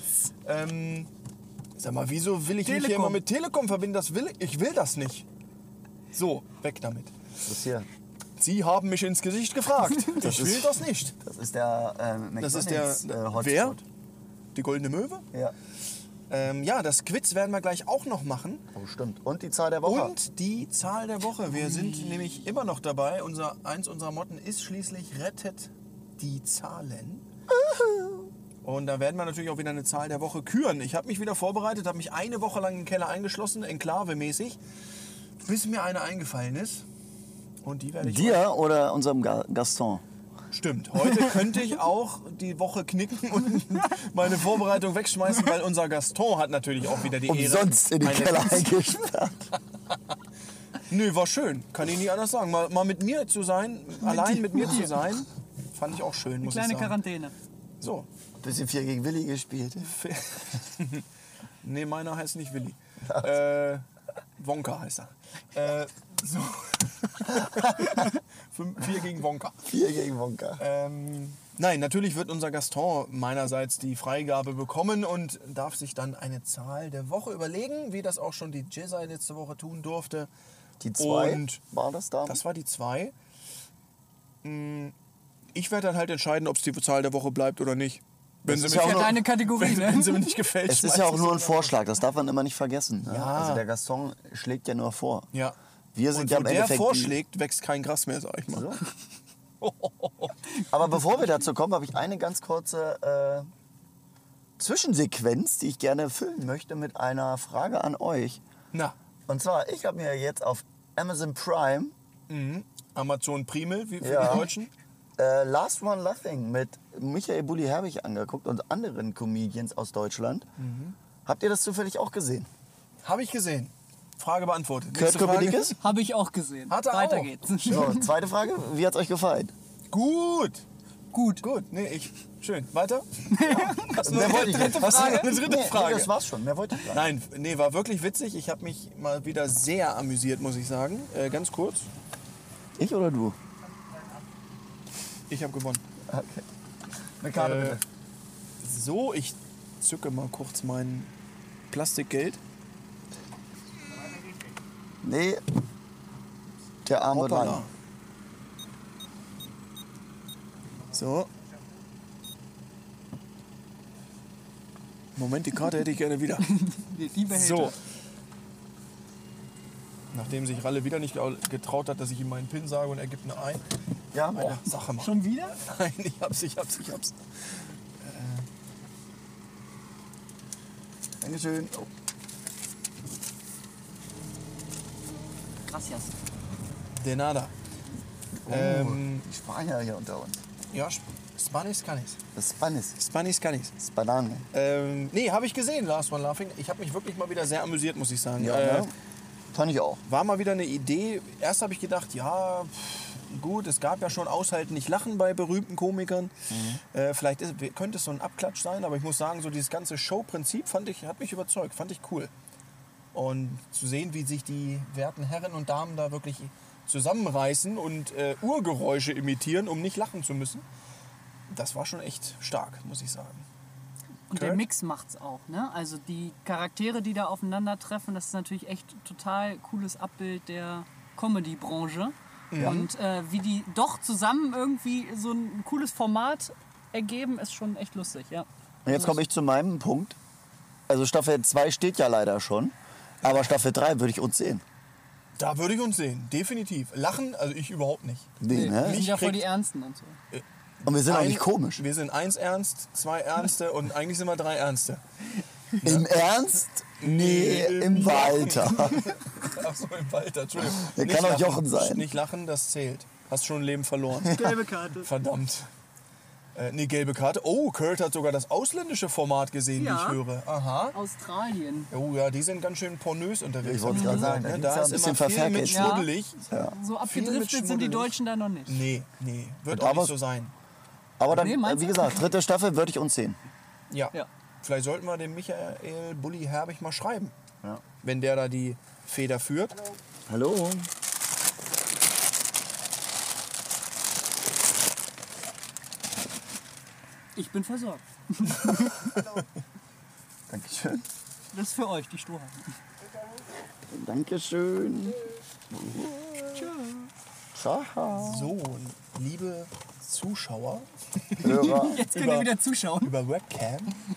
Sag mal, wieso will ich mich hier Telekom. immer mit Telekom verbinden? Ich will das nicht. So, weg damit. Das ist hier. Sie haben mich ins Gesicht gefragt. Ich will das nicht. Das ist der Das ist McDonald's der. Hotspot. Wer? Die Goldene Möwe? Ja. Ja, das Quiz werden wir gleich auch noch machen. Oh, stimmt. Und die Zahl der Woche. Und die Zahl der Woche. Wir sind nämlich immer noch dabei. Eins unserer Motten ist schließlich rettet die Zahlen. Und da werden wir natürlich auch wieder eine Zahl der Woche küren. Ich habe mich wieder vorbereitet, habe mich eine Woche lang im Keller eingeschlossen, Enklave-mäßig, bis mir eine eingefallen ist. Und die werde ich... Dir oder unserem Gaston? Stimmt. Heute könnte ich auch die Woche knicken und meine Vorbereitung wegschmeißen, weil unser Gaston hat natürlich auch wieder die Ehre. Umsonst in den eine- Keller eingesperrt. Nö, war schön. Kann ich nicht anders sagen. Mal mit mir zu sein, allein mit mir zu sein, fand ich auch schön, muss ich Kleine sagen. Quarantäne. So. Bisschen 4 gegen Willi gespielt. Nee, meiner heißt nicht Willi. Wonka heißt er. So. 4 gegen Wonka. 4 gegen Wonka. Nein, natürlich wird unser Gaston meinerseits die Freigabe bekommen und darf sich dann eine Zahl der Woche überlegen, wie das auch schon die Jezai letzte Woche tun durfte. Die 2 Und war das da? das war die 2. Ich werde dann halt entscheiden, ob es die Zahl der Woche bleibt oder nicht. Wenn sie ist mich ja auch Ja, noch- deine Kategorie, wenn ne? sie mir nicht gefällt, Es ist schmeiß ja auch ich nur sie ein dann Vorschlag, das darf man immer nicht vergessen. Ne? Ja. Also der Gaston schlägt ja nur vor. Ja. Wir sind Und ja wo im der Endeffekt die- vorschlägt, wächst kein Gras mehr, sag ich mal. Aber bevor wir dazu kommen, habe ich eine ganz kurze Zwischensequenz, die ich gerne füllen möchte mit einer Frage an euch. Na, Und zwar, ich habe mir jetzt auf Amazon Prime Amazon Primel, wie für Ja. die Deutschen. Last One Laughing mit Michael Bulli-Herbig angeguckt und anderen Comedians aus Deutschland. Habt ihr das zufällig auch gesehen? Habe ich gesehen. Frage beantwortet. Kurt Nächste Frage. Koppelinkes? Habe ich auch gesehen. Hat er Weiter auch. geht's. So, zweite Frage, wie hat's euch gefallen? Gut. Gut. Gut. Nee, schön. Weiter? Mehr wollte ich nicht. Hast du noch eine dritte Nee, Frage? das war's schon, mehr wollte ich gar nicht. Nein, nee, war wirklich witzig. Ich habe mich mal wieder sehr amüsiert, muss ich sagen. Ganz kurz. Ich oder du? Ich habe gewonnen. Okay. Eine Karte bitte. So, ich zücke mal kurz mein Plastikgeld. Nee, der Arm wird Hoppala. lang. So. Moment, die Karte hätte ich gerne wieder. Die behält So. er. Nachdem sich Ralle wieder nicht getraut hat, dass ich ihm meinen PIN sage und er gibt eine ein. Ja, Oh, meine. Sache mal. Schon wieder? Nein, ich hab's. Dankeschön. Oh. Gracias. De nada. Die Spanier hier unter uns. Ja, Spanisch kann ich. Das Spanisch. Spanisch kann ich. Spanane. Nee, habe ich gesehen, Last One Laughing. Ich habe mich wirklich mal wieder sehr amüsiert, muss ich sagen. Ja, ne? Fand ich auch. War mal wieder eine Idee. Erst habe ich gedacht, ja, gut, es gab ja schon Aushalten, nicht lachen bei berühmten Komikern. Vielleicht könnte es so ein Abklatsch sein, aber ich muss sagen, so dieses ganze Showprinzip hat mich überzeugt, fand ich cool. Und zu sehen, wie sich die werten Herren und Damen da wirklich zusammenreißen und Urgeräusche imitieren, um nicht lachen zu müssen, das war schon echt stark, muss ich sagen. Und der Mix macht's auch, ne? Also die Charaktere, die da aufeinandertreffen, das ist natürlich echt total cooles Abbild der Comedy-Branche. Ja. Und wie die doch zusammen irgendwie so ein cooles Format ergeben, ist schon echt lustig, ja. Und jetzt komme ich zu meinem Punkt. Also Staffel 2 steht ja leider schon, aber Staffel 3 würde ich uns sehen. Da würde ich uns sehen, definitiv. Lachen, also ich überhaupt nicht. Nee, ne? Wir sind ja voll die Ernsten und so. Und wir sind auch nicht komisch. Wir sind 1 ernst, 2 Ernste und eigentlich sind wir 3 Ernste. Im Ernst? Nee, im Walter. Achso, im Walter, Entschuldigung. Der Nicht kann auch lachen. Jochen sein. Nicht lachen, das zählt. Hast schon ein Leben verloren. Gelbe Karte. Verdammt. Nee, gelbe Karte. Oh, Kurt hat sogar das ausländische Format gesehen, Ja. wie ich höre. Aha. Australien. Oh ja, die sind ganz schön pornös unterwegs. Ich wollte es gerade sagen, da Ne, gibt's ja da ein ist bisschen immer viel verferkelt. mit Ja. schmuddelig. So Viel abgedriftet mit sind die schmuddelig. Deutschen da noch nicht. Nee, wird Da auch nicht was- so sein. Aber dann, Nee, meinst wie du? gesagt, 3. Staffel würde ich uns sehen. Ja. Ja. Vielleicht sollten wir dem Michael Bulli Herbig mal schreiben. Ja. Wenn der da die Feder führt. Hallo. Ich bin versorgt. Dankeschön. Das ist für euch, die Strohhalme. Dankeschön. Ciao. So, liebe Zuschauer Hörer. Jetzt könnt ihr wieder zuschauen. über Webcam.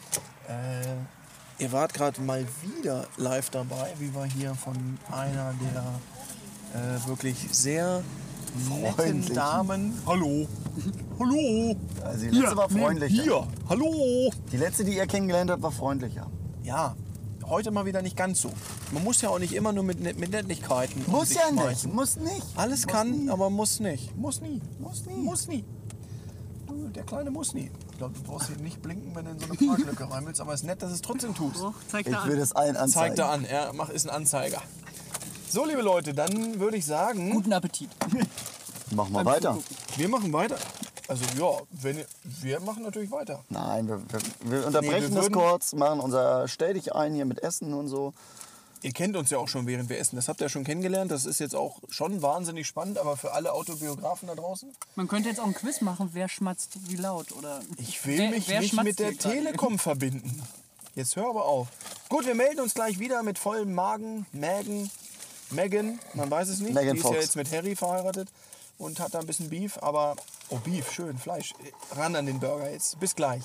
Ihr wart gerade mal wieder live dabei, wie wir hier von einer der wirklich sehr netten Freundlichen. Damen. Hallo. Hallo. Also die letzte war freundlicher. Hier. Hallo. Die letzte, die ihr kennengelernt habt, war freundlicher. Ja, heute mal wieder nicht ganz so. Man muss ja auch nicht immer nur mit Nettigkeiten um Muss sich ja schmeißen. nicht. Muss nicht. Alles Muss kann, nie. aber muss nicht. Muss nie. Muss nie. Muss nie. Du, der Kleine muss nie. Ich glaube, du brauchst hier nicht blinken, wenn du in so eine Parklücke rein willst, aber es ist nett, dass du es trotzdem tust. Doch, zeig Ich da würde an. es allen anzeigen. Zeigt er an, er ist ein Anzeiger. So, liebe Leute, dann würde ich sagen, Guten Appetit. Machen wir weiter. wir machen weiter. Also ja, wir machen natürlich weiter. Nein, wir unterbrechen wir das würden- kurz, machen unser Stell dich ein hier mit Essen und so. Ihr kennt uns ja auch schon, während wir essen. Das habt ihr ja schon kennengelernt. Das ist jetzt auch schon wahnsinnig spannend, aber für alle Autobiografen da draußen. Man könnte jetzt auch ein Quiz machen, wer schmatzt wie laut. Oder Ich will wer- mich wer nicht schmatzt mit der hier gerade? Telekom verbinden. Jetzt hör aber auf. Gut, wir melden uns gleich wieder mit vollem Magen. Megan, man weiß es nicht. Megan die ist ja Fox. jetzt mit Harry verheiratet und hat da ein bisschen Beef. Aber, oh Beef, schön, Fleisch. Ran an den Burger jetzt. Bis gleich.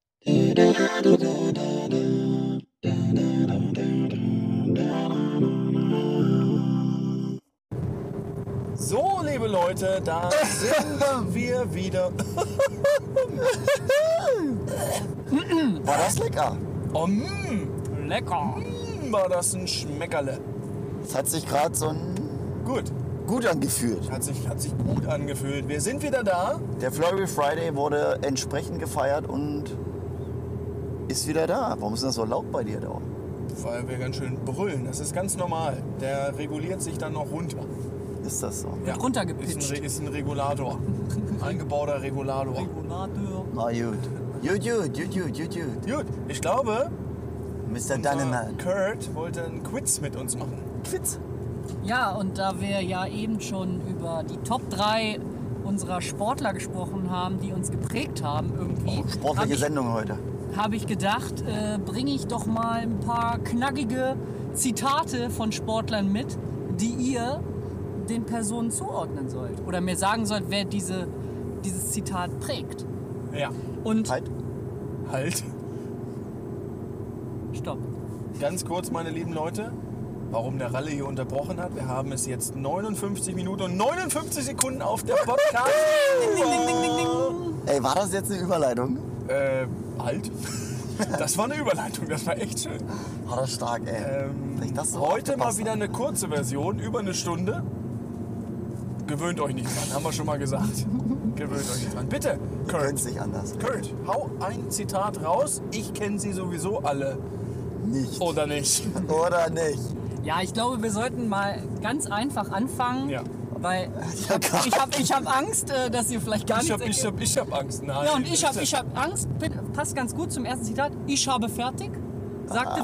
So, liebe Leute, da sind wir wieder. War das lecker? Oh, Lecker. war das ein Schmeckerle. Es hat sich gerade so Gut, gut angefühlt. hat sich gut angefühlt. Wir sind wieder da. Der Flurry Friday wurde entsprechend gefeiert und ist wieder da. Warum ist das so laut bei dir da? Weil wir ganz schön brüllen. Das ist ganz normal. Der reguliert sich dann noch runter. Ist das so? Ja, runtergepitcht. Ist ein Regulator. Eingebauter Regulator. Regulator. Na gut. Gut. Gut, ich glaube, Mr. Dunneman. Kurt wollte einen Quiz mit uns machen. Quiz. Ja, und da wir ja eben schon über die Top 3 unserer Sportler gesprochen haben, die uns geprägt haben irgendwie, Sportliche Sendung heute. habe ich gedacht, bringe ich doch mal ein paar knackige Zitate von Sportlern mit, die ihr den Personen zuordnen sollt. Oder mir sagen sollt, wer dieses Zitat prägt. Ja. Und Halt. stopp. Ganz kurz, meine lieben Leute, warum der Ralle hier unterbrochen hat. Wir haben es jetzt 59 Minuten und 59 Sekunden auf der Podcast. Ey, war das jetzt eine Überleitung? Halt. Das war eine Überleitung, das war echt schön. War das stark, ey. Vielleicht das so Heute mal aufgepasst. wieder eine kurze Version, über eine Stunde. Gewöhnt euch nicht dran, haben wir schon mal gesagt. Gewöhnt euch nicht dran. Bitte, Könnt Kurt. sich anders. Kurt, hau ein Zitat raus. Ich kenne sie sowieso alle. Nicht. Oder nicht? Oder nicht? Ja, ich glaube, wir sollten mal ganz einfach anfangen. Ja. Weil ich hab Angst, dass ihr vielleicht gar nichts erkennt. Ich hab Angst. Nein. Ja, und ich hab Angst, passt ganz gut zum ersten Zitat. Ich habe fertig, sagte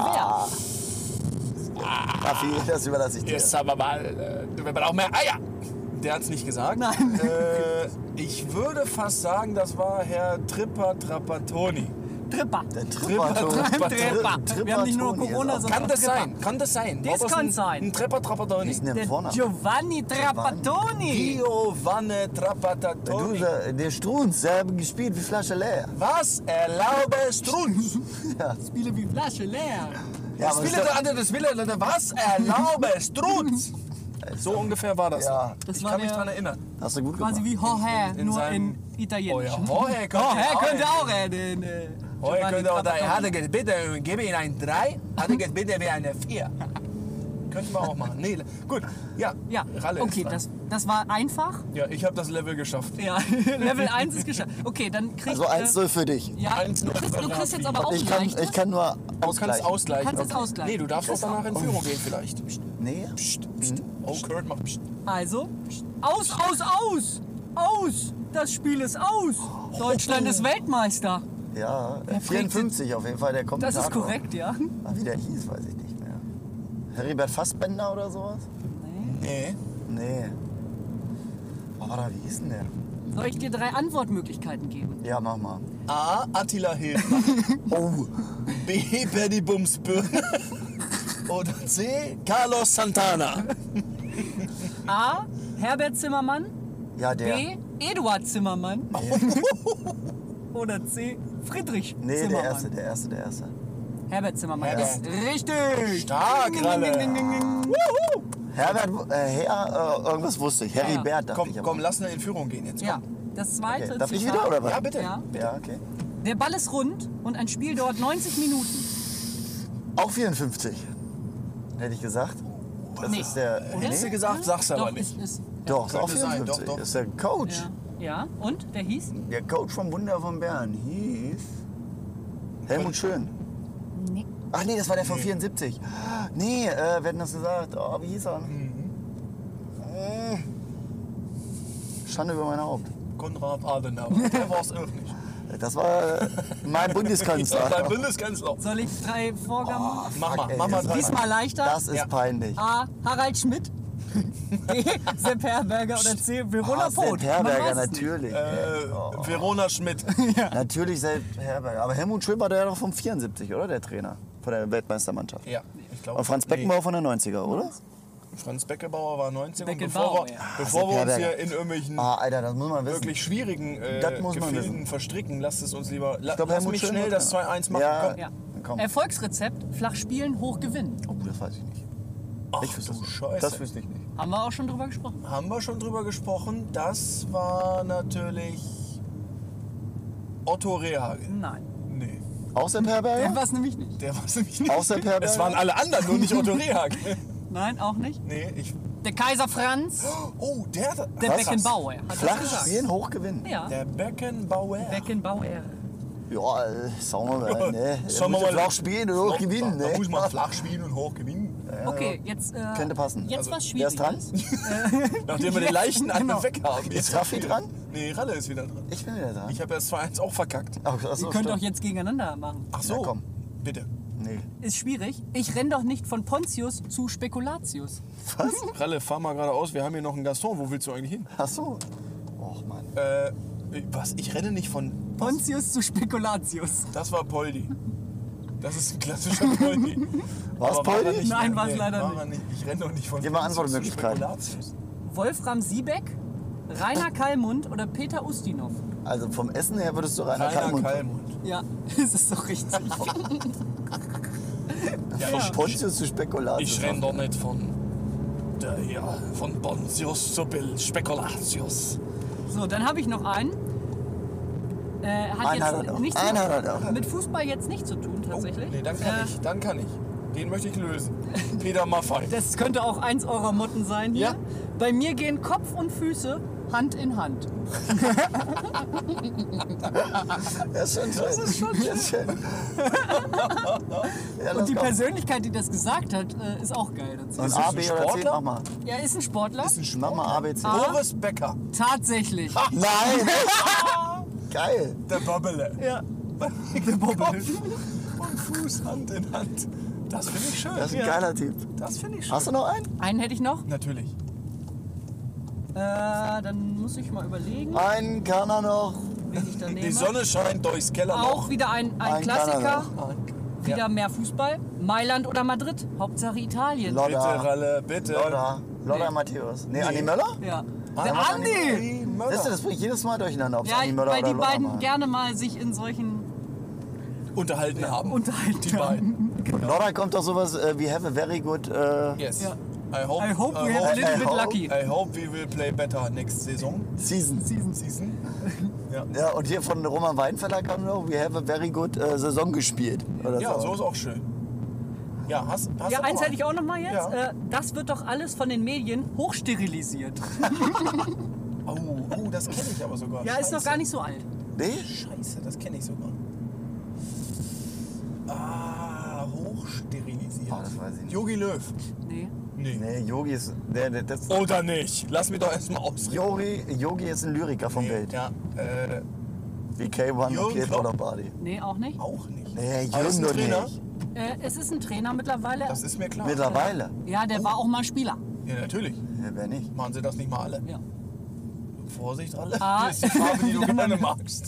Raffi, das überlasse ich dir. Jetzt aber mal, wir brauchen mehr Eier. Der hat's nicht gesagt. Nein. Ich würde fast sagen, das war Herr Tripper-Trapattoni. Tripper. Der Tripper. Tripper. Wir haben nicht nur Corona, sondern Kann das Tripper. sein? Kann das sein? Das War kann sein. Ein Tripper-Trapattoni. Ist denn der Der Vorname? Giovanni Trapattoni. Giovanni Du, Trapattoni. der Strunz, der hat gespielt wie Flasche leer. Was? Erlaube Strunz. Spiele wie Flasche leer. Ja, aber Das will er. Was? Erlaube Strunz. So ungefähr war das. Ja. Das Ich war kann mich der- daran erinnern. hast du gut Quasi gemacht. wie Jorge, In nur seinem- in Italienisch. Oh ja, Jorge Könnte auch den Heute Giovanni könnte auch da, Trapattoni. hatte ich bitte, gebe ihn ein 3, hatte ich bitte wie eine 4. Könnten wir auch machen. Nee, gut. Ja, Ja, Ralle okay, ist dran. das war einfach. Ja, ich habe das Level geschafft. Ja, Level 1 ist geschafft. Okay, dann kriegst Also 1-0 für dich. Ja, 1-0 du kriegst jetzt aber auch Ich ein kann leichtes. nur Du kannst ausgleichen. ausgleichen. Du kannst jetzt ausgleichen. Nee, du darfst auch danach in Führung gehen vielleicht. Nee. Oh, Kurt macht pst. Also, aus! Aus! Das Spiel ist aus! Deutschland ist Weltmeister. Ja, Wer 54 auf jeden Fall, der kommt. Das ist korrekt, ja. Wie der hieß, weiß ich nicht mehr. Heribert Fassbender oder sowas? Nee. Nee. Oh, warte, wie hieß denn der? Soll ich dir 3 Antwortmöglichkeiten geben? Ja, mach mal. A. Attila Hildmann. Oh, B. Paddy Bumsbirne. Oder C. Carlos Santana. A. Herbert Zimmermann. ja, der. B. Eduard Zimmermann. Oder C. Friedrich Nee, Zimmermann. der erste. Herbert Zimmermann Herbert. ist richtig. Stark, Ralle. Herbert, irgendwas wusste ich. Heribert dachte ich aber. Komm, lass ihn in Führung gehen jetzt. Ja, Komm. das zweite Okay. Darf ich Zitat. wieder oder was? Ja, bitte. Ja. Ja, okay. Der Ball ist rund und ein Spiel dauert 90 Minuten. Auch 54. Hätte ich gesagt. Das Nee. ist der. Hättest du gesagt, sag's aber Doch, nicht. ist Doch, ist auch Könnte sein, 54. doch. Das ist der Coach. ja. Und? Der hieß? Der Coach vom Wunder von Bern hieß Helmut Schön. Nee. Ach nee, das war der von 74. Nee, wir hatten das gesagt. Oh, wie hieß er? Schande über mein Haupt. Konrad Adenauer. Der war's auch nicht. Das war mein Bundeskanzler. Dein Bundeskanzler. Soll ich 3 Vorgaben? Mach mal, ey, mach mal das drei. Diesmal leichter. Das ist Ja. peinlich. A. Harald Schmidt. B. Sepp Herberger oder C. Verona Sepp Poth. Man Herberger, weiß es nicht. natürlich. Verona Schmidt. Natürlich Sepp Herberger. Aber Helmut Schön war der doch vom 74, oder? Der Trainer von der Weltmeistermannschaft. Ja, ich glaube. Und Franz Beckenbauer von der 90er, oder? Franz Beckenbauer war 19 und Beckenbauer, bevor wir, ja. bevor Sepp wir uns Herberger. hier in irgendwelchen Ah, Alter, das muss man wissen. wirklich schwierigen Das muss man Gefilden wissen. verstricken, lasst es uns lieber. Ich glaub, Lass Helmut mich Schön schnell war das Trainer. 2-1 machen. Ja. Komm. Ja. Komm. Erfolgsrezept, flach spielen, hoch gewinnen. Oh, das weiß ich nicht. Ach Ich wüsste du es. Scheiße. Das wüsste ich nicht. Haben wir auch schon drüber gesprochen. Haben wir schon drüber gesprochen. Das war natürlich Otto Rehhagel. Nein. Nee, Auch Sepp Herberger? Der war es nämlich nicht. der war es nämlich nicht. Auch Sepp Herberger? Es waren alle anderen, nur nicht Otto Rehhagel. Nein, auch nicht. Nee, ich... Der Kaiser Franz. Oh, der... Der Was? Beckenbauer. Hat das Flach gesagt. spielen, hoch gewinnen. Ja. Der Beckenbauer. Beckenbauer. Ja, sagen wir mal, ne? Sagen wir Muss mal, flach spielen und hoch gewinnen, Da ne? muss man flach spielen und hoch gewinnen. Okay, jetzt. Könnte passen. Jetzt was Wer ist dran? Schwieriges. Nachdem wir den leichten einen Genau. weg haben. Ist Raffi dran? Nee, Ralle ist wieder dran. Ich bin wieder dran. Ich habe erst 2-1 auch verkackt. Ach, Ihr achso, könnt stimmt. auch jetzt gegeneinander machen. Ach so, Ja, komm. bitte. Nee. Ist schwierig. Ich renn doch nicht von Pontius zu Spekulatius. Was? Ralle, fahr mal geradeaus. Wir haben hier noch einen Gaston. Wo willst du eigentlich hin? Ach so. Och, Mann. Was? Ich renne nicht von... Pontius zu Spekulatius. Das war Poldi. Das ist ein klassischer Poldi. War's Aber war Poldi? er nicht? Nein, war's Nee, leider war nicht. er nicht. Ich renne doch nicht von Gib mal Pontius zu Antwortmöglichkeiten. Spekulatius. Wolfram Siebeck, Rainer Kallmund oder Peter Ustinov? Also vom Essen her würdest du Rainer Rainer Kallmund. Kallmund. Ja, das ist doch richtig. Ja, Von Pontius zu Spekulatius. ich renne doch nicht von Pontius zu Spekulatius. So, dann habe ich noch einen. Hat Einen hat er jetzt noch. nichts Einen hat er noch. mit Fußball jetzt nicht zu tun, tatsächlich. Nee, dann kann ich. Dann kann ich. Den möchte ich lösen. Peter Maffay. Das könnte auch eins eurer Motten sein hier. Ja. Bei mir gehen Kopf und Füße Hand in Hand. Das ist schon schön. Das ist schon schön. Ja, Und die kommt. Persönlichkeit, die das gesagt hat, ist auch geil dazu. Und Ist A, das B ein oder C? Sportler? Mach mal. Er ist ein Sportler. Mach mal A, B, C. Boris Becker. Tatsächlich. Nein! Geil. Der Bobbele. Ja. Der Bobbele. Und Fuß Hand in Hand. Das finde ich schön. Das ist ein geiler Typ. Das finde ich schön. Hast du noch einen? Einen hätte ich noch. Natürlich. Dann muss ich mal überlegen, Einen kann er noch. wen ich da nehme. Die Sonne scheint durchs Kellerloch. Auch wieder ein Einen Klassiker. kann Wieder mehr Fußball. Mailand oder Madrid. Hauptsache Italien. Lodder. Bitte, Ralle, bitte. Lodder. Lodder Nee. Matthäus. Nee, Andi Möller? Ja. Ah, Der was Andi! Siehst du, das bringe ich jedes Mal durcheinander, ob es Ja, Andi Möller weil oder die Lodder beiden machen. gerne mal sich in solchen Unterhalten haben. unterhalten. Die beiden. Und Lodder kommt doch sowas wie have a very good... Yes. Ja. I hope, I hope we have a little bit lucky. I hope we will play better next Saison. Season. Season. Ja. Ja, und hier von Roman Weidenfeller kam noch, we have a very good Saison gespielt. Oder Ja, so ist auch schön. Ja, hast Ja, du eins noch hätte ich auch noch mal jetzt. Ja. Das wird doch alles von den Medien hochsterilisiert. Oh, das kenne ich aber sogar. Ja, ist noch Scheiße. gar nicht so alt. Nee? Scheiße, das kenne ich sogar. Hochsterilisiert. Oh, das weiß ich nicht. Jogi Löw. Nee. Nee. Nee, Yogi ist... das Oder nicht? Lass mich doch erstmal ausreden. Yogi ist ein Lyriker vom Bild. Ja, Wie K1 Jürgen und Pietro Klopp. Lombardi. Nee, auch nicht. auch nicht. Nee, Aber ist Jürgen ein doch Trainer? nicht. Es ist ein Trainer mittlerweile. Das ist mir klar. Mittlerweile. Ja, der war auch mal Spieler. Ja, natürlich. Ja, wer nicht? Machen sie das nicht mal alle. Ja. Vorsicht, alle. Ah. Das ist die Farbe, die du gerne magst.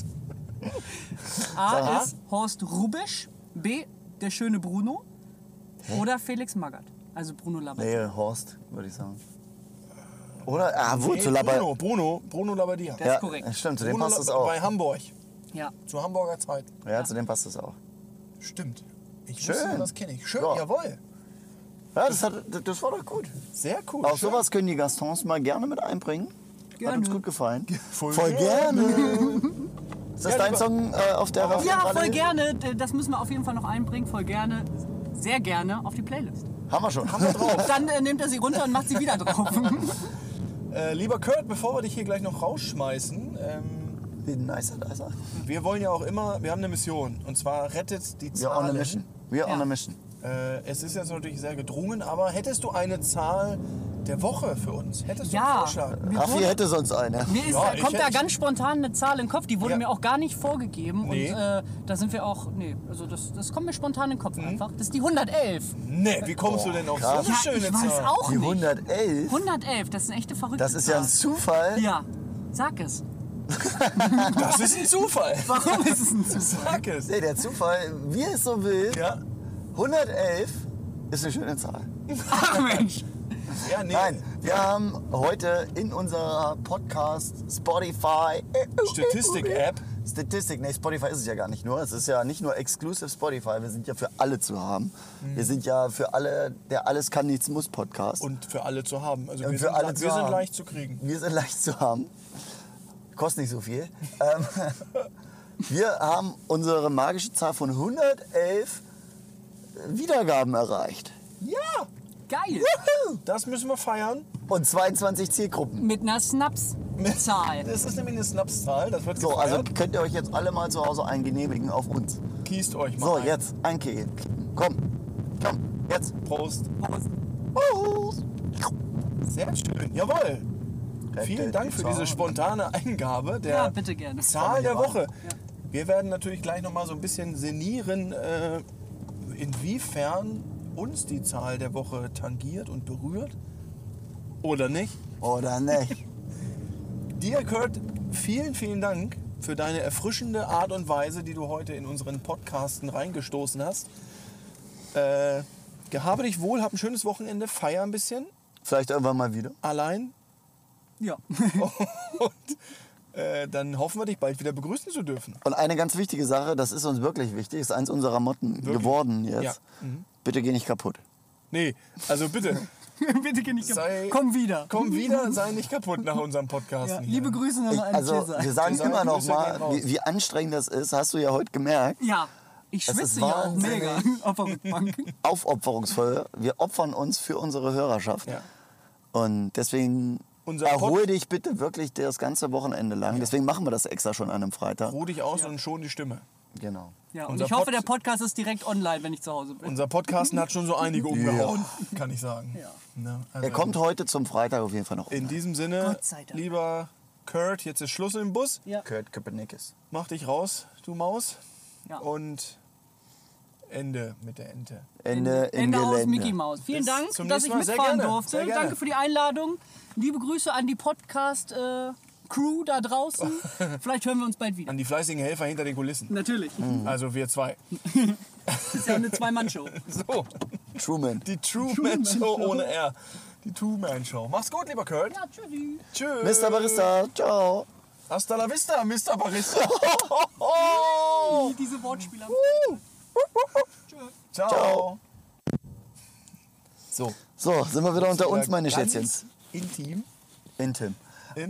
A ist Horst Rubisch. B, der schöne Bruno. Oder Felix Magath. Also Bruno Labbadia. Nee, Horst, würde ich sagen. Oder? Wurzelabber. Bruno Labbadia. Das ist korrekt. Ja, stimmt, zu dem Bruno passt es Labbadia auch. bei Hamburg. Ja. Zur Hamburger Zeit. Ja, zu dem passt es auch. Stimmt. Ich Schön. wusste, das kenne ich. Schön, Ja. jawohl. Ja, das war doch gut. Sehr cool. Auch schön. sowas können die Gastons mal gerne mit einbringen. Hat Gerne. uns gut gefallen. Voll gerne. Ist das Ja, dein lieber- Song auf der Raffi Ja, und Ralle? voll gerne. Das müssen wir auf jeden Fall noch einbringen. Voll gerne. Sehr gerne auf die Playlist. Haben wir schon. Dann nimmt er sie runter und macht sie wieder drauf. Lieber Kurt, bevor wir dich hier gleich noch rausschmeißen, Wie nicer. wir wollen ja auch immer, wir haben eine Mission. Und zwar rettet die We are on a Zahlen. mission. We are on Ja. a mission. Es ist jetzt natürlich sehr gedrungen, aber hättest du eine Zahl der Woche für uns? Hättest du einen Ja. Vorschlag? Raffi hätte sonst eine. Mir ist, Ja, ich kommt da hätte- ganz spontan eine Zahl in den Kopf, die wurde Ja. mir auch gar nicht vorgegeben. Nee. Und da sind wir auch, also das kommt mir spontan in den Kopf einfach. Das ist die 111. Nee, wie kommst du denn auf so krass. eine Ja, schöne ich weiß Zahl? auch Die nicht. 111, 111, das ist eine echte verrückte das ist ja ein Zahl. Zufall. Ja, sag es. Das ist ein Zufall. Warum ist es ein Zufall? Sag es. Nee, der Zufall, wie es so will, Ja. 111 ist eine schöne Zahl. Ach Mensch. Ja, nee. Nein, wir haben heute in unserer Podcast Spotify Statistik-App. Statistik, nee, Spotify ist es ja gar nicht nur. Es ist ja nicht nur exclusive Spotify, wir sind ja für alle zu haben. Wir sind ja für alle der Alles kann, nichts muss Podcast. Und für alle zu haben. Also Und wir, für sind, alle zu wir sind haben. leicht zu kriegen. Wir sind leicht zu haben. Kostet nicht so viel. Wir haben unsere magische Zahl von 111 Wiedergaben erreicht. Ja, Geil. das müssen wir feiern. Und 22 Zielgruppen. Mit einer Snaps-Zahl. Das ist nämlich eine Snapszahl. Das wird So, also gefeiert. könnt ihr euch jetzt alle mal zu Hause eingenehmigen auf uns. Kiest euch mal So, ein. jetzt einklicken. Komm, jetzt. Prost. Prost. Sehr schön. Jawohl. Vielen Dank für diese spontane Eingabe der Ja, bitte gerne. Zahl der Woche. Wir werden natürlich gleich noch mal so ein bisschen sinnieren, inwiefern uns die Zahl der Woche tangiert und berührt. Oder nicht? Oder nicht? Dir, Kurt, vielen, vielen Dank für deine erfrischende Art und Weise, die du heute in unseren Podcasten reingestoßen hast. Gehabe dich wohl, hab ein schönes Wochenende, feier ein bisschen, Vielleicht irgendwann mal wieder. allein. Ja. Und dann hoffen wir, dich bald wieder begrüßen zu dürfen. Und eine ganz wichtige Sache, das ist uns wirklich wichtig, ist eins unserer Motten geworden jetzt. Ja. Bitte geh nicht kaputt. Nee, also bitte, Bitte geh nicht Sei- Komm wieder. komm wieder, sei nicht kaputt nach unserem Podcast. Ja, liebe Grüße nochmal an Also Cesar. wir sagen Cesar, immer noch Grüße gehen mal, raus. wie anstrengend das ist, hast du ja heute gemerkt. Ja, ich Das schwitze ist ja auch wahnsinnig. mega auf der Rückbank. Aufopferungsvoll. Wir opfern uns für unsere Hörerschaft. Ja. Und deswegen Erhol dich bitte wirklich das ganze Wochenende lang. Deswegen machen wir das extra schon an einem Freitag. Ruh dich aus und schon die Stimme. Genau. Ja, und Unser ich hoffe, der Podcast ist direkt online, wenn ich zu Hause bin. Unser Podcasten hat schon so einige umgehauen, kann ich sagen. Ja. Ne, also Er kommt heute zum Freitag auf jeden Fall noch. in diesem Sinne, Gott sei Dank. lieber Kurt, jetzt ist Schluss im Bus. Ja. Kurt Köpenickis. Mach dich raus, du Maus. Ja. Und Ende mit der Ente. Ende im Ende aus Gelände. Mickey Mouse. Vielen Bis Dank, zum dass ich nächsten Mal. Sehr mitfahren gerne, durfte. sehr gerne. Danke für die Einladung. Liebe Grüße an die Podcast-Crew da draußen. Vielleicht hören wir uns bald wieder. An die fleißigen Helfer hinter den Kulissen. Natürlich. Also wir zwei. Das ist ja eine Zwei-Mann-Show. So, Truman. die Truman Show ohne R. Die Truman Show. Mach's gut, lieber Kurt. Ja, tschüssi. Tschüss. Mr. Barista, ciao. Hasta la vista, Mr. Barista. Diese Wortspieler. Ciao. Ciao. So, So, sind wir wieder unter uns, meine ganz Schätzchens. Intim. Intim. Intim.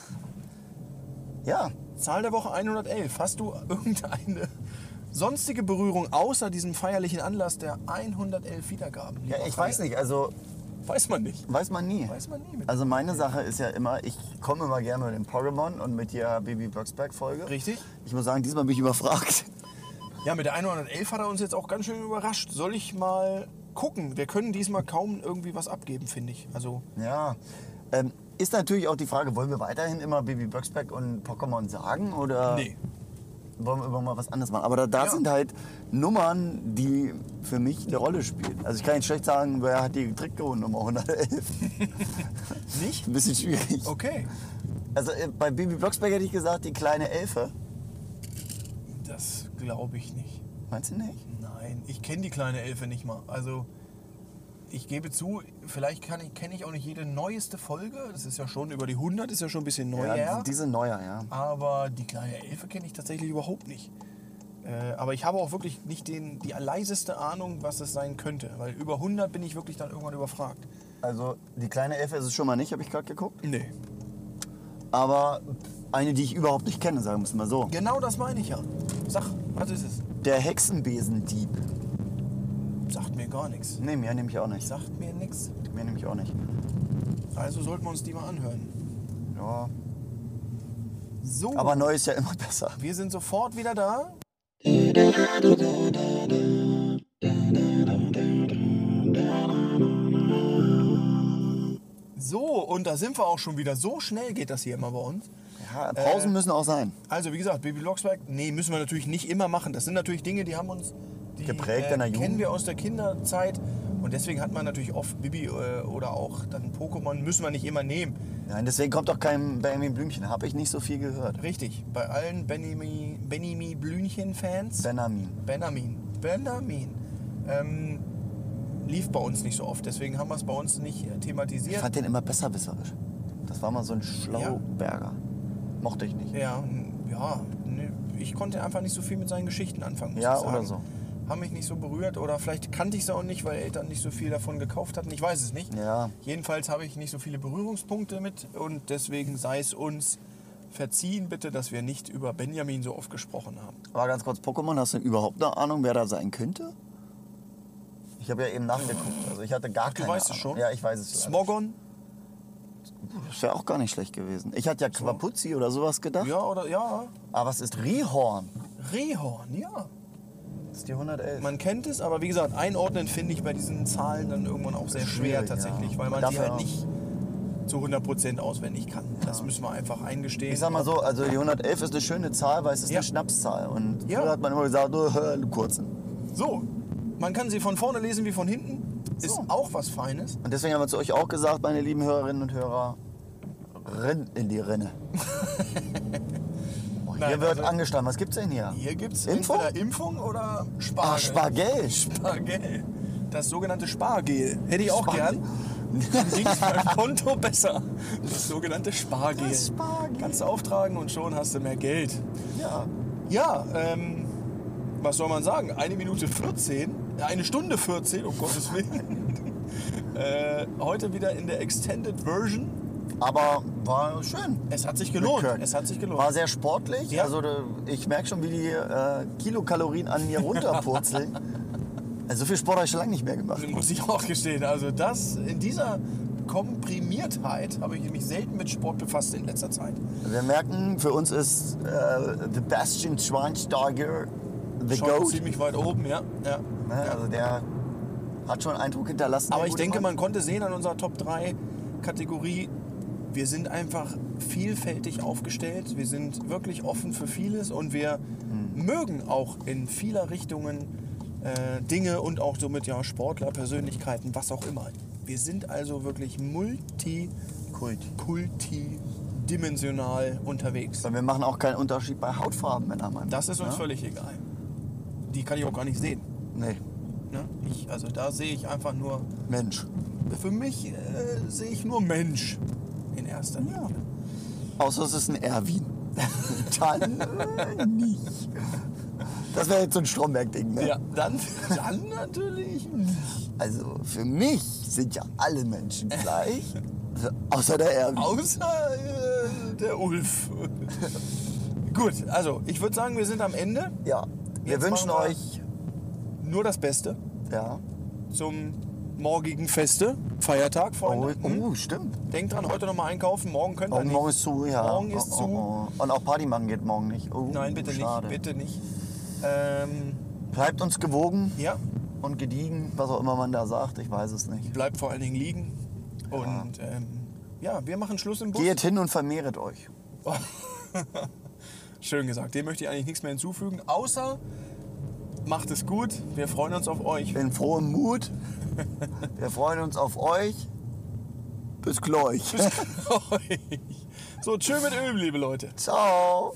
Ja, Zahl der Woche 111. Hast du irgendeine sonstige Berührung außer diesem feierlichen Anlass der 111 Wiedergaben? ja, lieber ich Feier? weiß nicht, also Weiß man nicht. weiß man nie. Weiß man nie. Mit Also meine Sache ist ja immer, ich komme immer gerne mit dem Pokémon und mit der Baby Blocksberg Folge. Richtig? Ich muss sagen, diesmal bin ich überfragt. Ja, mit der 111 hat er uns jetzt auch ganz schön überrascht. Soll ich mal gucken? Wir können diesmal kaum irgendwie was abgeben, finde ich. Also, Ja, ist natürlich auch die Frage, wollen wir weiterhin immer Baby Blocksberg und Pokémon sagen oder nee. wollen wir mal was anderes machen? Aber da Ja. sind halt Nummern, die für mich eine Rolle spielen. Also ich kann nicht schlecht sagen, wer hat die Trikotnummer 111. Nicht? Ein bisschen schwierig. Okay. Also bei Baby Blocksberg hätte ich gesagt, die kleine Elfe. Das glaube ich nicht. Meinst du nicht? Nein, ich kenne die kleine Elfe nicht mal. Also, ich gebe zu, vielleicht kenne ich auch nicht jede neueste Folge. Das ist ja schon über die 100, ist ja schon ein bisschen neuer. Ja, diese neuer, ja. Aber die kleine Elfe kenne ich tatsächlich überhaupt nicht. Aber ich habe auch wirklich nicht die leiseste Ahnung, was es sein könnte. Weil über 100 bin ich wirklich dann irgendwann überfragt. Also die kleine Elfe ist es schon mal nicht, habe ich gerade geguckt. Nee. Aber eine, die ich überhaupt nicht kenne, sagen wir es mal so. Genau das meine ich ja. Sag, was ist es? Der Hexenbesendieb. Sagt mir gar nichts. Nee, mir nämlich auch nicht. Sagt mir nichts. Mir nämlich auch nicht. Also sollten wir uns die mal anhören. Ja. So, Aber neu ist ja immer besser. wir sind sofort wieder da. So, und da sind wir auch schon wieder. So schnell geht das hier immer bei uns. Ja, Pausen müssen auch sein. Also, wie gesagt, Baby Blocksberg, nee, müssen wir natürlich nicht immer machen. Das sind natürlich Dinge, die haben uns die, Geprägt in der kennen Jugend. wir aus der Kinderzeit. Und deswegen hat man natürlich oft Bibi oder auch dann Pokémon, müssen wir nicht immer nehmen. Nein, deswegen kommt auch kein Benjamin Blümchen. Habe ich nicht so viel gehört. Richtig, bei allen Benjamin Blümchen-Fans. Benjamin. Benjamin. Lief bei uns nicht so oft, deswegen haben wir es bei uns nicht Ich thematisiert. fand den immer besserwisserisch. Das war mal so ein Schlauberger. Mochte ich nicht. Ja, nee, ich konnte einfach nicht so viel mit seinen Geschichten anfangen. Muss Ja, ich sagen. oder so. Haben mich nicht so berührt oder vielleicht kannte ich es auch nicht, weil Eltern nicht so viel davon gekauft hatten. Ich weiß es nicht. Ja. Jedenfalls habe ich nicht so viele Berührungspunkte mit und deswegen sei es uns verziehen bitte, dass wir nicht über Benjamin so oft gesprochen haben. Aber ganz kurz, Pokémon, hast du überhaupt eine Ahnung, wer da sein könnte? Ich habe ja eben nachgeguckt. Also ich hatte gar keine weißt es Ahnung. schon? Ja, ich weiß es. leider. Smogon? Das wäre auch gar nicht schlecht gewesen. Ich hatte ja Quapuzzi oder sowas gedacht. Ja, oder ja. Aber was ist Rihorn? Rehorn, ja. Das ist die 111. Man kennt es, aber wie gesagt, einordnen finde ich bei diesen Zahlen dann irgendwann auch sehr schwer Schwierig, tatsächlich, ja. weil man Man sie darf halt ja- nicht zu 100% auswendig kann. Das müssen wir einfach eingestehen. Ich sag mal so, also die 111 ist eine schöne Zahl, weil es ist Ja. eine Schnapszahl. Und Ja. früher hat man immer gesagt, oh, du kurzen. So, man kann sie von vorne lesen wie von hinten. Ist So. auch was Feines. Und deswegen haben wir zu euch auch gesagt, meine lieben Hörerinnen und Hörer, rennt in die Rinne. Oh, hier Nein, wird also- angestanden. Was gibt's denn hier? Hier gibt es Impfung? entweder Impfung oder Spargel. Spargel. Spargel. Das sogenannte Spargel. Hätte ich auch Spargel. gern. Dann ging's beim Konto besser. Das sogenannte Spargel. Das Spargel. Kannst du auftragen und schon hast du mehr Geld. Ja. Ja, was soll man sagen? 1 Minute 14, 1 Stunde 14, um Gottes Willen. Heute wieder in der Extended Version. Aber war schön. Es hat sich gelohnt. Mit Kirk. Es hat sich gelohnt. War sehr sportlich. Ja. Also ich merke schon, wie die Kilokalorien an mir runterpurzeln. Also so viel Sport habe ich schon lange nicht mehr gemacht. Muss ich auch gestehen. Also das in dieser Komprimiertheit habe ich mich selten mit Sport befasst in letzter Zeit. Wir merken, für uns ist The Bastian Schweinsteiger the Schon GOAT. ziemlich weit oben, ja. Ne? Also der hat schon Eindruck hinterlassen. Aber der ich gute denke, Mann. man konnte sehen an unserer Top 3 Kategorie, wir sind einfach vielfältig aufgestellt. Wir sind wirklich offen für vieles und wir mögen auch in vieler Richtungen Dinge und auch somit ja Sportler, Persönlichkeiten, was auch immer. Wir sind also wirklich multidimensional unterwegs. Weil wir machen auch keinen Unterschied bei Hautfarben, Männer, Mann. Das ist uns völlig egal. Die kann ich auch gar nicht sehen. Nee, Ne? Also da sehe ich einfach nur, Mensch. für mich sehe ich nur Mensch in erster Linie. Außer es ist ein Erwin. Dann nicht. Das wäre jetzt so ein Stromberg-Ding, ne? Ja, dann natürlich nicht. Also für mich sind ja alle Menschen gleich, außer der Erwin. Außer der Ulf. Gut, also ich würde sagen, wir sind am Ende. Ja, wir Jetzt wünschen machen wir- euch, Nur das Beste ja. zum morgigen Feste, Feiertag, Freunde. Oh, stimmt. Denkt dran, heute noch mal einkaufen, morgen könnt ihr nicht. Morgen ist zu, ja. Morgen ist zu. Und auch Party machen geht morgen nicht. Oh, Nein, bitte schade. nicht, bitte nicht. Bleibt uns gewogen Ja, und gediegen, was auch immer man da sagt, ich weiß es nicht. bleibt vor allen Dingen liegen. Und ja, wir machen Schluss im Bus. Geht hin und vermehret euch. Schön gesagt. Dem möchte ich eigentlich nichts mehr hinzufügen, außer macht es gut. Wir freuen uns auf euch. In frohem Mut. Wir freuen uns auf euch. Bis gleich. So, tschö mit Öl, liebe Leute. Ciao.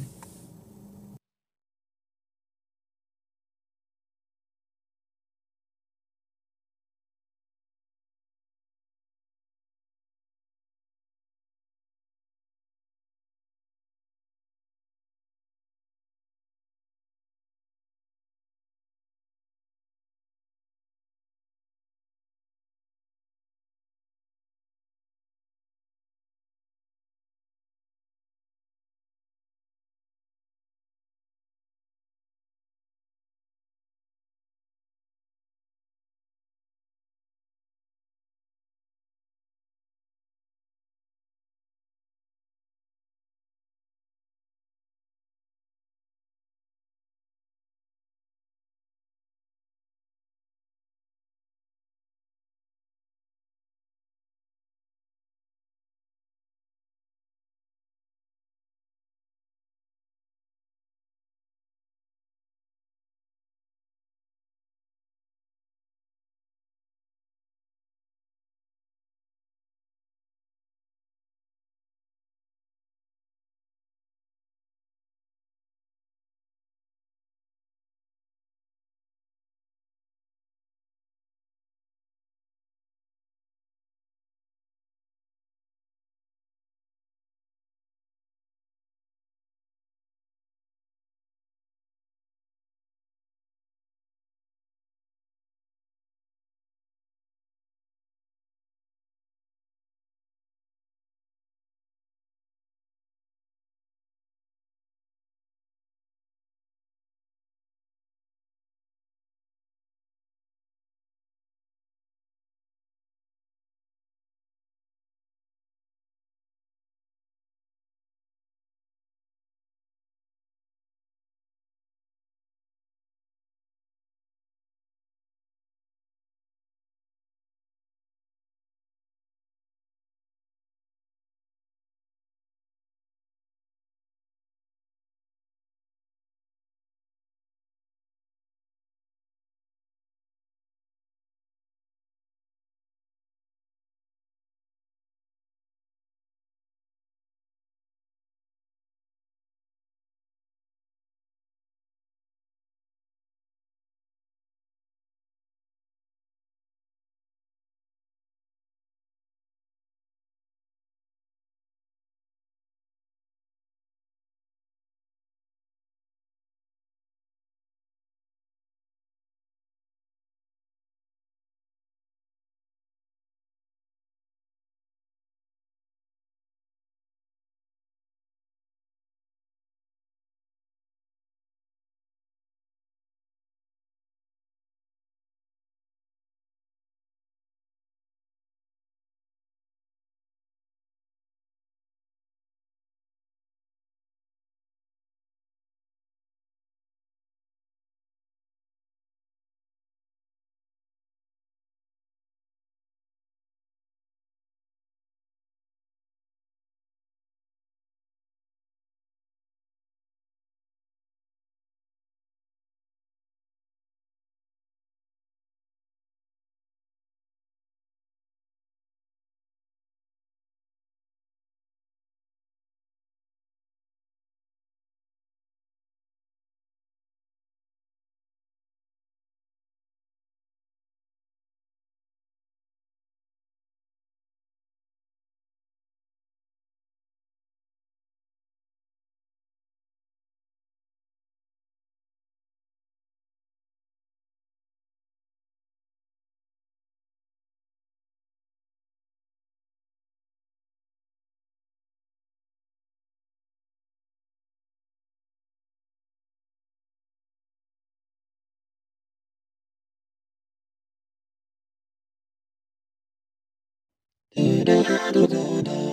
da da da da